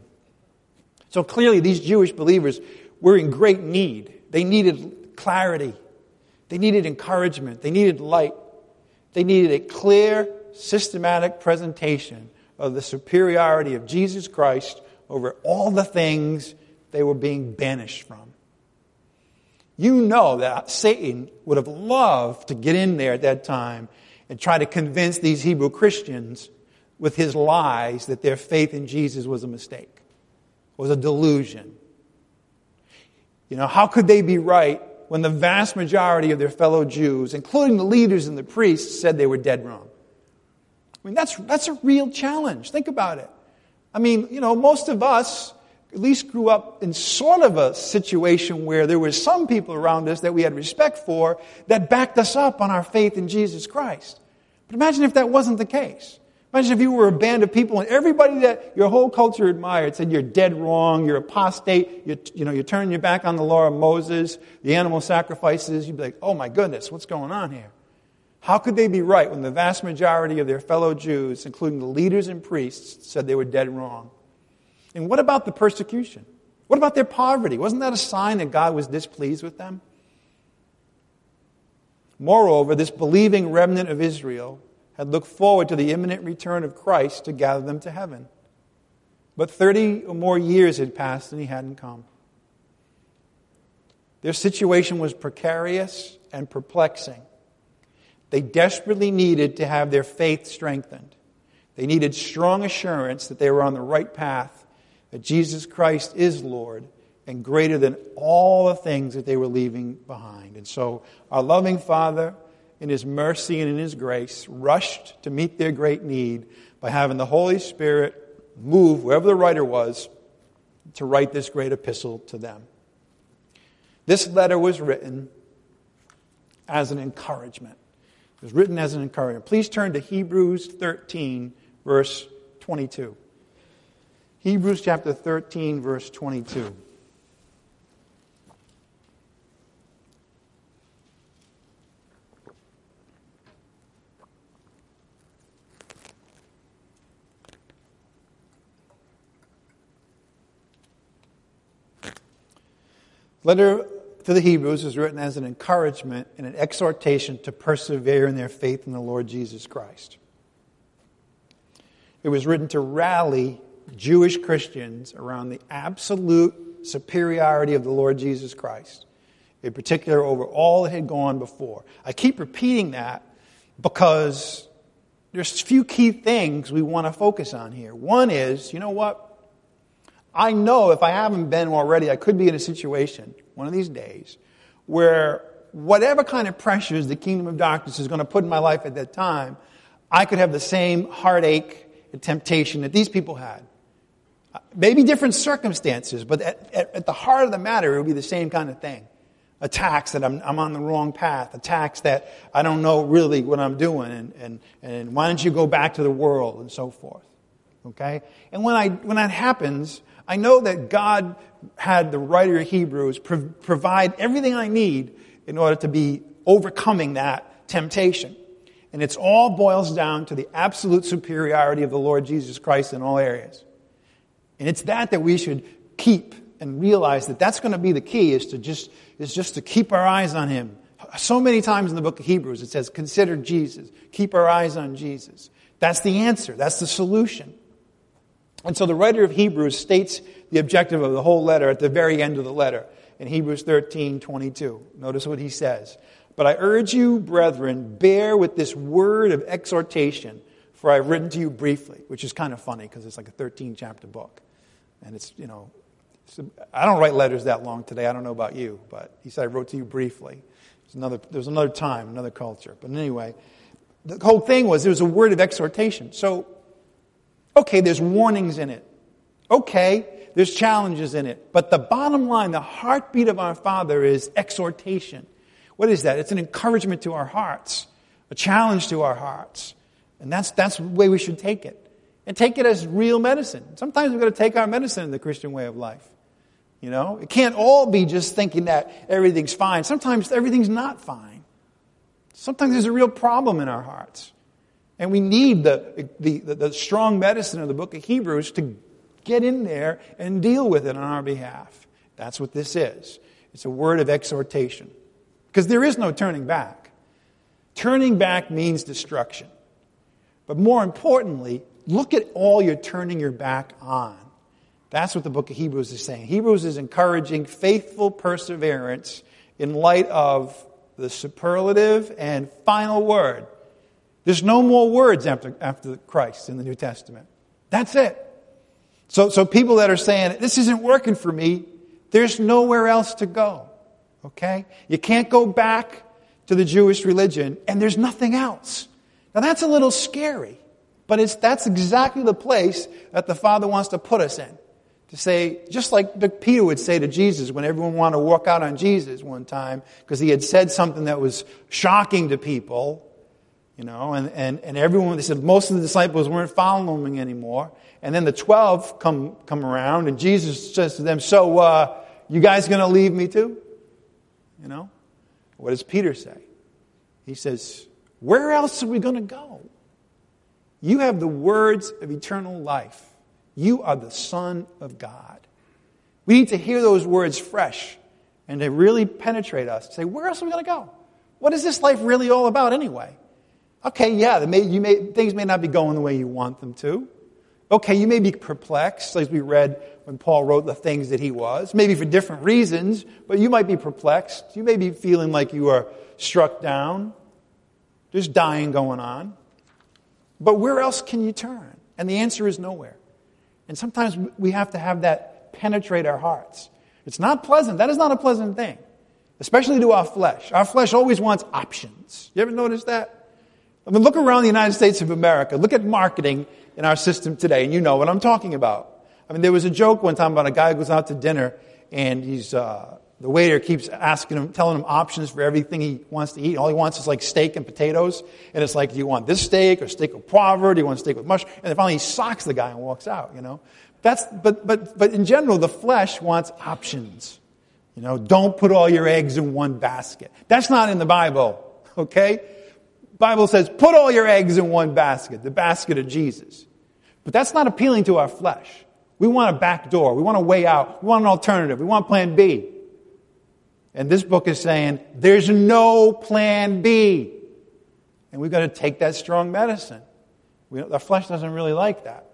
So clearly these Jewish believers were in great need. They needed clarity. They needed encouragement. They needed light. They needed a clear, systematic presentation of the superiority of Jesus Christ over all the things they were being banished from. You know that Satan would have loved to get in there at that time and try to convince these Hebrew Christians with his lies that their faith in Jesus was a mistake, was a delusion. You know, how could they be right when the vast majority of their fellow Jews, including the leaders and the priests, said they were dead wrong? I mean, that's that's a real challenge. Think about it. I mean, you know, most of us at least grew up in sort of a situation where there were some people around us that we had respect for that backed us up on our faith in Jesus Christ. But imagine if that wasn't the case. Imagine if you were a band of people and everybody that your whole culture admired said you're dead wrong, you're apostate, you're, you know, you're turning your back on the law of Moses, the animal sacrifices. You'd be like, oh my goodness, what's going on here? How could they be right when the vast majority of their fellow Jews, including the leaders and priests, said they were dead wrong? And what about the persecution? What about their poverty? Wasn't that a sign that God was displeased with them? Moreover, this believing remnant of Israel had looked forward to the imminent return of Christ to gather them to heaven. But thirty or more years had passed and he hadn't come. Their situation was precarious and perplexing. They desperately needed to have their faith strengthened. They needed strong assurance that they were on the right path, that Jesus Christ is Lord and greater than all the things that they were leaving behind. And so our loving Father, in His mercy and in His grace, rushed to meet their great need by having the Holy Spirit move, wherever the writer was, to write this great epistle to them. This letter was written as an encouragement. It was written as an encouragement. Please turn to Hebrews thirteen, verse twenty-two. Hebrews chapter thirteen, verse twenty-two. Letter to the Hebrews is written as an encouragement and an exhortation to persevere in their faith in the Lord Jesus Christ. It was written to rally Jewish Christians around the absolute superiority of the Lord Jesus Christ, in particular over all that had gone before. I keep repeating that because there's a few key things we want to focus on here. One is, you know what? I know if I haven't been already, I could be in a situation one of these days where whatever kind of pressures the kingdom of darkness is going to put in my life at that time, I could have the same heartache and temptation that these people had. Maybe different circumstances, but at, at, at the heart of the matter, it would be the same kind of thing. Attacks that I'm, I'm on the wrong path. Attacks that I don't know really what I'm doing. And, and, and why don't you go back to the world and so forth. Okay? And when I when that happens, I know that God had the writer of Hebrews pro- provide everything I need in order to be overcoming that temptation. And it all boils down to the absolute superiority of the Lord Jesus Christ in all areas. And it's that that we should keep and realize that that's going to be the key, is to just is just to keep our eyes on Him. So many times in the book of Hebrews it says, consider Jesus. Keep our eyes on Jesus. That's the answer. That's the solution. And so the writer of Hebrews states the objective of the whole letter at the very end of the letter in Hebrews thirteen twenty-two. Notice what he says. But I urge you, brethren, bear with this word of exhortation, for I have written to you briefly, which is kind of funny because it's like a thirteen chapter book. And it's, you know, it's a, I don't write letters that long today. I don't know about you, but he said I wrote to you briefly. There's another, there's another time, another culture. But anyway, the whole thing was it was a word of exhortation. So, okay, there's warnings in it. Okay, there's challenges in it. But the bottom line, the heartbeat of our Father is exhortation. What is that? It's an encouragement to our hearts, a challenge to our hearts. And that's that's the way we should take it. And take it as real medicine. Sometimes we've got to take our medicine in the Christian way of life. You know, it can't all be just thinking that everything's fine. Sometimes everything's not fine. Sometimes there's a real problem in our hearts. And we need the, the, the, the strong medicine of the book of Hebrews to get in there and deal with it on our behalf. That's what this is. It's a word of exhortation. Because there is no turning back. Turning back means destruction. But more importantly, look at all you're turning your back on. That's what the book of Hebrews is saying. Hebrews is encouraging faithful perseverance in light of the superlative and final word There's no more words after, after Christ in the New Testament. That's it. So, so people that are saying, this isn't working for me, there's nowhere else to go. Okay? You can't go back to the Jewish religion, and there's nothing else. Now that's a little scary, but it's that's exactly the place that the Father wants to put us in. To say, just like Peter would say to Jesus when everyone wanted to walk out on Jesus one time, because he had said something that was shocking to people, you know, and, and, and everyone, they said most of the disciples weren't following him anymore. And then the twelve come, come around, and Jesus says to them, so, uh, you guys going to leave me too? You know? What does Peter say? He says, where else are we going to go? You have the words of eternal life. You are the Son of God. We need to hear those words fresh and to really penetrate us. Say, where else are we going to go? What is this life really all about anyway? Okay, yeah, may, you may, things may not be going the way you want them to. Okay, you may be perplexed, as we read when Paul wrote the things that he was, maybe for different reasons, but you might be perplexed. You may be feeling like you are struck down. There's dying going on. But where else can you turn? And the answer is nowhere. And sometimes we have to have that penetrate our hearts. It's not pleasant. That is not a pleasant thing, especially to our flesh. Our flesh always wants options. You ever notice that? I mean, look around the United States of America. Look at marketing in our system today, and you know what I'm talking about. I mean, there was a joke one time about a guy who goes out to dinner, and he's uh, the waiter keeps asking him, telling him options for everything he wants to eat. All he wants is like steak and potatoes, and it's like, do you want this steak or steak with poivre? Do you want steak with mush? And then finally he socks the guy and walks out. You know, that's but but but in general, the flesh wants options. You know, don't put all your eggs in one basket. That's not in the Bible. Okay. Bible says, put all your eggs in one basket, the basket of Jesus. But that's not appealing to our flesh. We want a back door. We want a way out. We want an alternative. We want plan B. And this book is saying, there's no plan B. And we've got to take that strong medicine. We, our flesh doesn't really like that.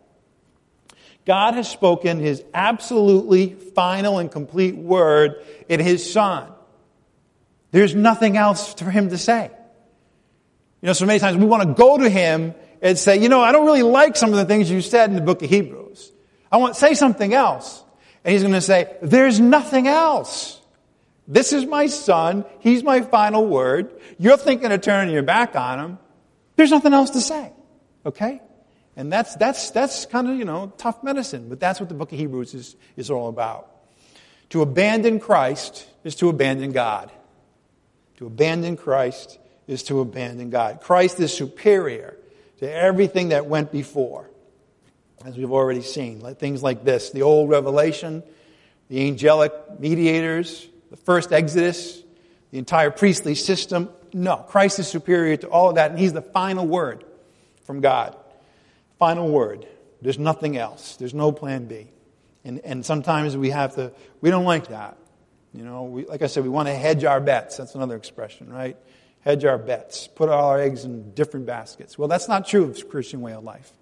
God has spoken His absolutely final and complete word in His Son. There's nothing else for Him to say. You know, so many times we want to go to Him and say, you know, I don't really like some of the things you said in the book of Hebrews. I want to say something else. And He's going to say, there's nothing else. This is my Son. He's my final word. You're thinking of turning your back on Him. There's nothing else to say. Okay? And that's, that's, that's kind of, you know, tough medicine. But that's what the book of Hebrews is, is all about. To abandon Christ is to abandon God. To abandon Christ is to abandon God. Christ is superior to everything that went before. As we've already seen. Like things like this. The old revelation, the angelic mediators, the first Exodus, the entire priestly system. No, Christ is superior to all of that, and He's the final word from God. Final word. There's nothing else. There's no plan B. And and sometimes we have to, we don't like that. You know, we, like I said, we want to hedge our bets. That's another expression, right? Hedge our bets. Put all our eggs in different baskets. Well, that's not true of the Christian way of life.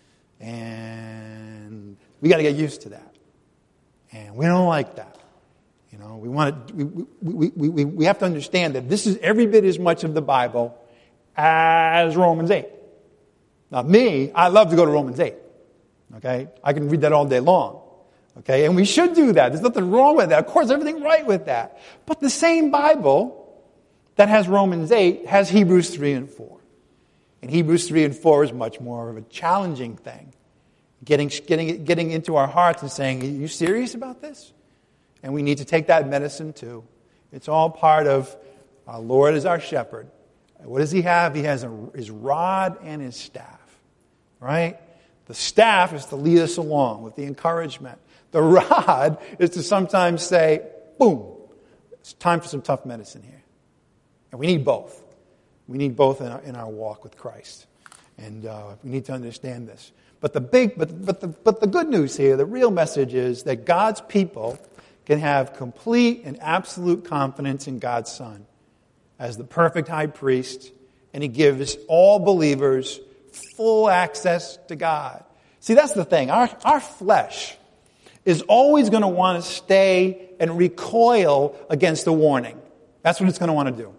And we got to get used to that. And we don't like that. You know, we want to, we, we, we, we, we have to understand that this is every bit as much of the Bible as Romans eight. Now, me, I love to go to Romans eight. Okay? I can read that all day long. Okay? And we should do that. There's nothing wrong with that. Of course, everything right with that. But the same Bible that has Romans eight has Hebrews three and four. And Hebrews three and four is much more of a challenging thing. Getting, getting, getting into our hearts and saying, are you serious about this? And we need to take that medicine too. It's all part of our Lord is our shepherd. What does He have? He has a, His rod and His staff. Right? The staff is to lead us along with the encouragement. The rod is to sometimes say, boom, it's time for some tough medicine here. And we need both. We need both in our, in our walk with Christ. And uh, we need to understand this. But the big, but, but, the, but the good news here, the real message is that God's people can have complete and absolute confidence in God's Son as the perfect high priest, and He gives all believers full access to God. See, that's the thing. Our, our flesh is always going to want to stay and recoil against a warning. That's what it's going to want to do.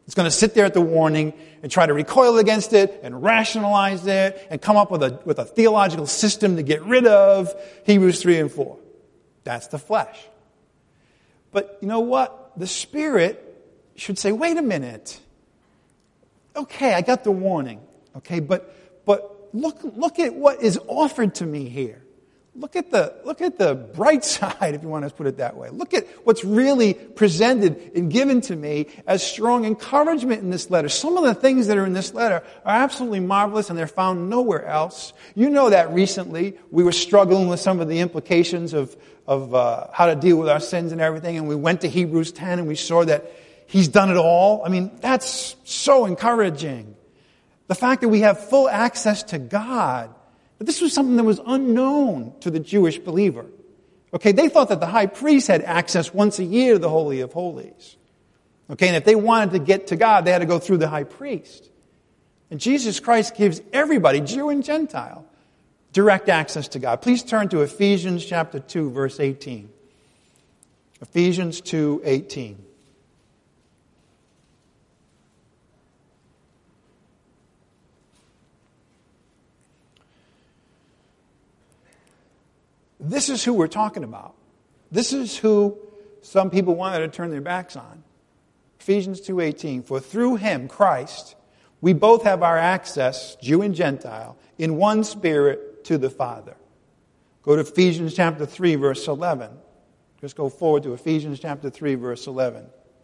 It's going to sit there at the warning and try to recoil against it and rationalize it and come up with a, with a theological system to get rid of Hebrews three and four. That's the flesh. But you know what? The Spirit should say, wait a minute. Okay, I got the warning. Okay, but but look look at what is offered to me here. Look at the look at the bright side, if you want to put it that way. Look at what's really presented and given to me as strong encouragement in this letter. Some of the things that are in this letter are absolutely marvelous, and they're found nowhere else. You know that recently we were struggling with some of the implications of of uh, how to deal with our sins and everything, and we went to Hebrews ten and we saw that He's done it all. I mean, that's so encouraging. The fact that we have full access to God. But this was something that was unknown to the Jewish believer. Okay, they thought that the high priest had access once a year to the Holy of Holies. Okay, and if they wanted to get to God, they had to go through the high priest. And Jesus Christ gives everybody, Jew and Gentile, direct access to God. Please turn to Ephesians chapter two, verse eighteen. Ephesians two, eighteen. This is who we're talking about. This is who some people wanted to turn their backs on. Ephesians two eighteen. For through Him, Christ, we both have our access, Jew and Gentile, in one Spirit to the Father. Go to Ephesians chapter three, verse eleven. Just go forward to Ephesians chapter three, verse eleven.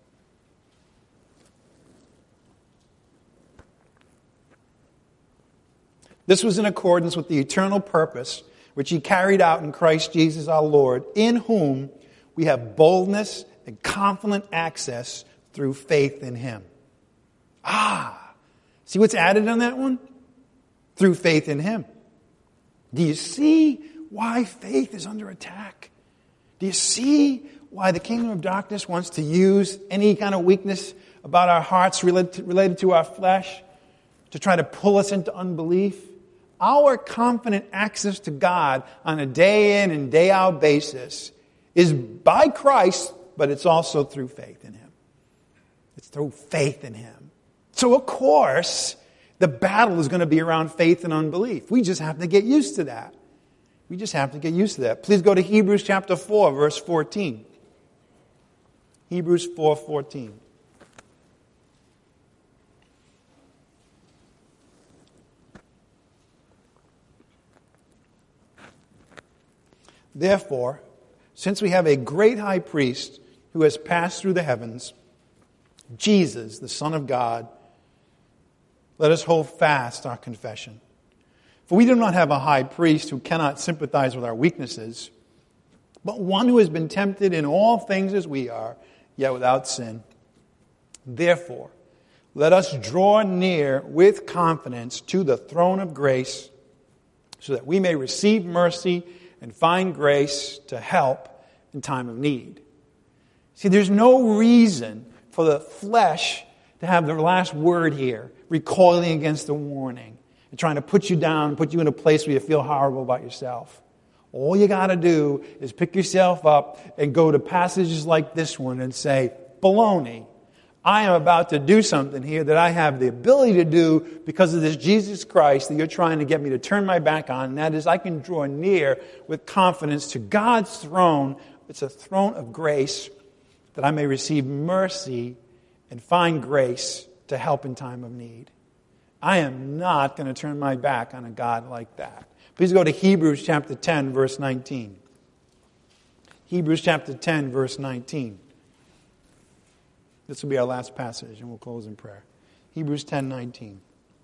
This was in accordance with the eternal purpose which He carried out in Christ Jesus our Lord, in whom we have boldness and confident access through faith in Him. Ah! See what's added on that one? Through faith in Him. Do you see why faith is under attack? Do you see why the kingdom of darkness wants to use any kind of weakness about our hearts related to, related to our flesh to try to pull us into unbelief? Our confident access to God on a day in and day out basis is by Christ, but it's also through faith in Him. It's through faith in Him. So of course, the battle is going to be around faith and unbelief. We just have to get used to that. We just have to get used to that. Please go to Hebrews chapter four, verse fourteen. Hebrews four, fourteen. Therefore, since we have a great high priest who has passed through the heavens, Jesus, the Son of God, let us hold fast our confession. For we do not have a high priest who cannot sympathize with our weaknesses, but one who has been tempted in all things as we are, yet without sin. Therefore, let us draw near with confidence to the throne of grace, so that we may receive mercy and find grace to help in time of need. See, there's no reason for the flesh to have the last word here, recoiling against the warning and trying to put you down, put you in a place where you feel horrible about yourself. All you got to do is pick yourself up and go to passages like this one and say, baloney. I am about to do something here that I have the ability to do because of this Jesus Christ that you're trying to get me to turn my back on. And that is, I can draw near with confidence to God's throne. It's a throne of grace that I may receive mercy and find grace to help in time of need. I am not going to turn my back on a God like that. Please go to Hebrews chapter ten, verse nineteen. Hebrews chapter ten, verse nineteen. This will be our last passage, and we'll close in prayer. Hebrews ten, nineteen.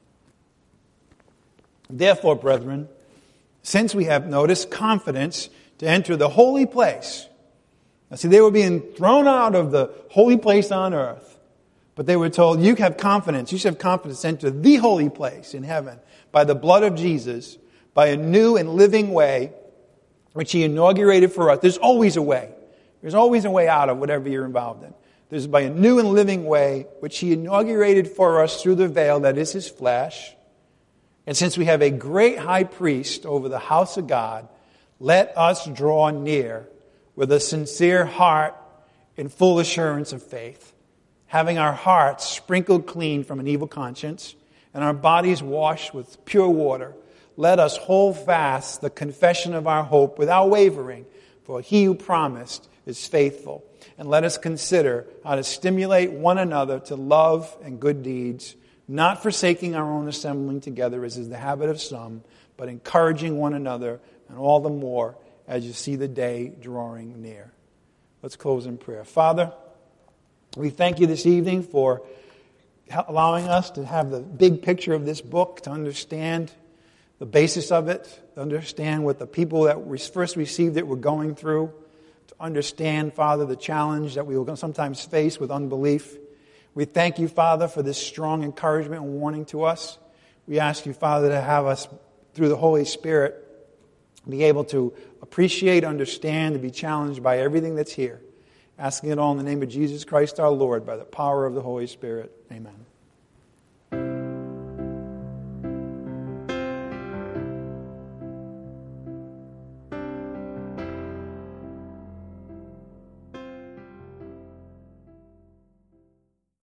Therefore, brethren, since we have noticed confidence to enter the holy place. Now see, they were being thrown out of the holy place on earth. But they were told, you have confidence. You should have confidence to enter the holy place in heaven by the blood of Jesus, by a new and living way, which He inaugurated for us. There's always a way. There's always a way out of whatever you're involved in. There's by a new and living way, which He inaugurated for us through the veil that is His flesh. And since we have a great high priest over the house of God, let us draw near with a sincere heart and full assurance of faith, having our hearts sprinkled clean from an evil conscience and our bodies washed with pure water, let us hold fast the confession of our hope without wavering, for he who promised is faithful. And let us consider how to stimulate one another to love and good deeds, not forsaking our own assembling together as is the habit of some, but encouraging one another, and all the more as you see the day drawing near. Let's close in prayer. Father, we thank you this evening for allowing us to have the big picture of this book, to understand the basis of it, to understand what the people that first received it were going through, to understand, Father, the challenge that we will sometimes face with unbelief. We thank you, Father, for this strong encouragement and warning to us. We ask you, Father, to have us, through the Holy Spirit, be able to appreciate, understand, and be challenged by everything that's here. Asking it all in the name of Jesus Christ our Lord, by the power of the Holy Spirit. Amen.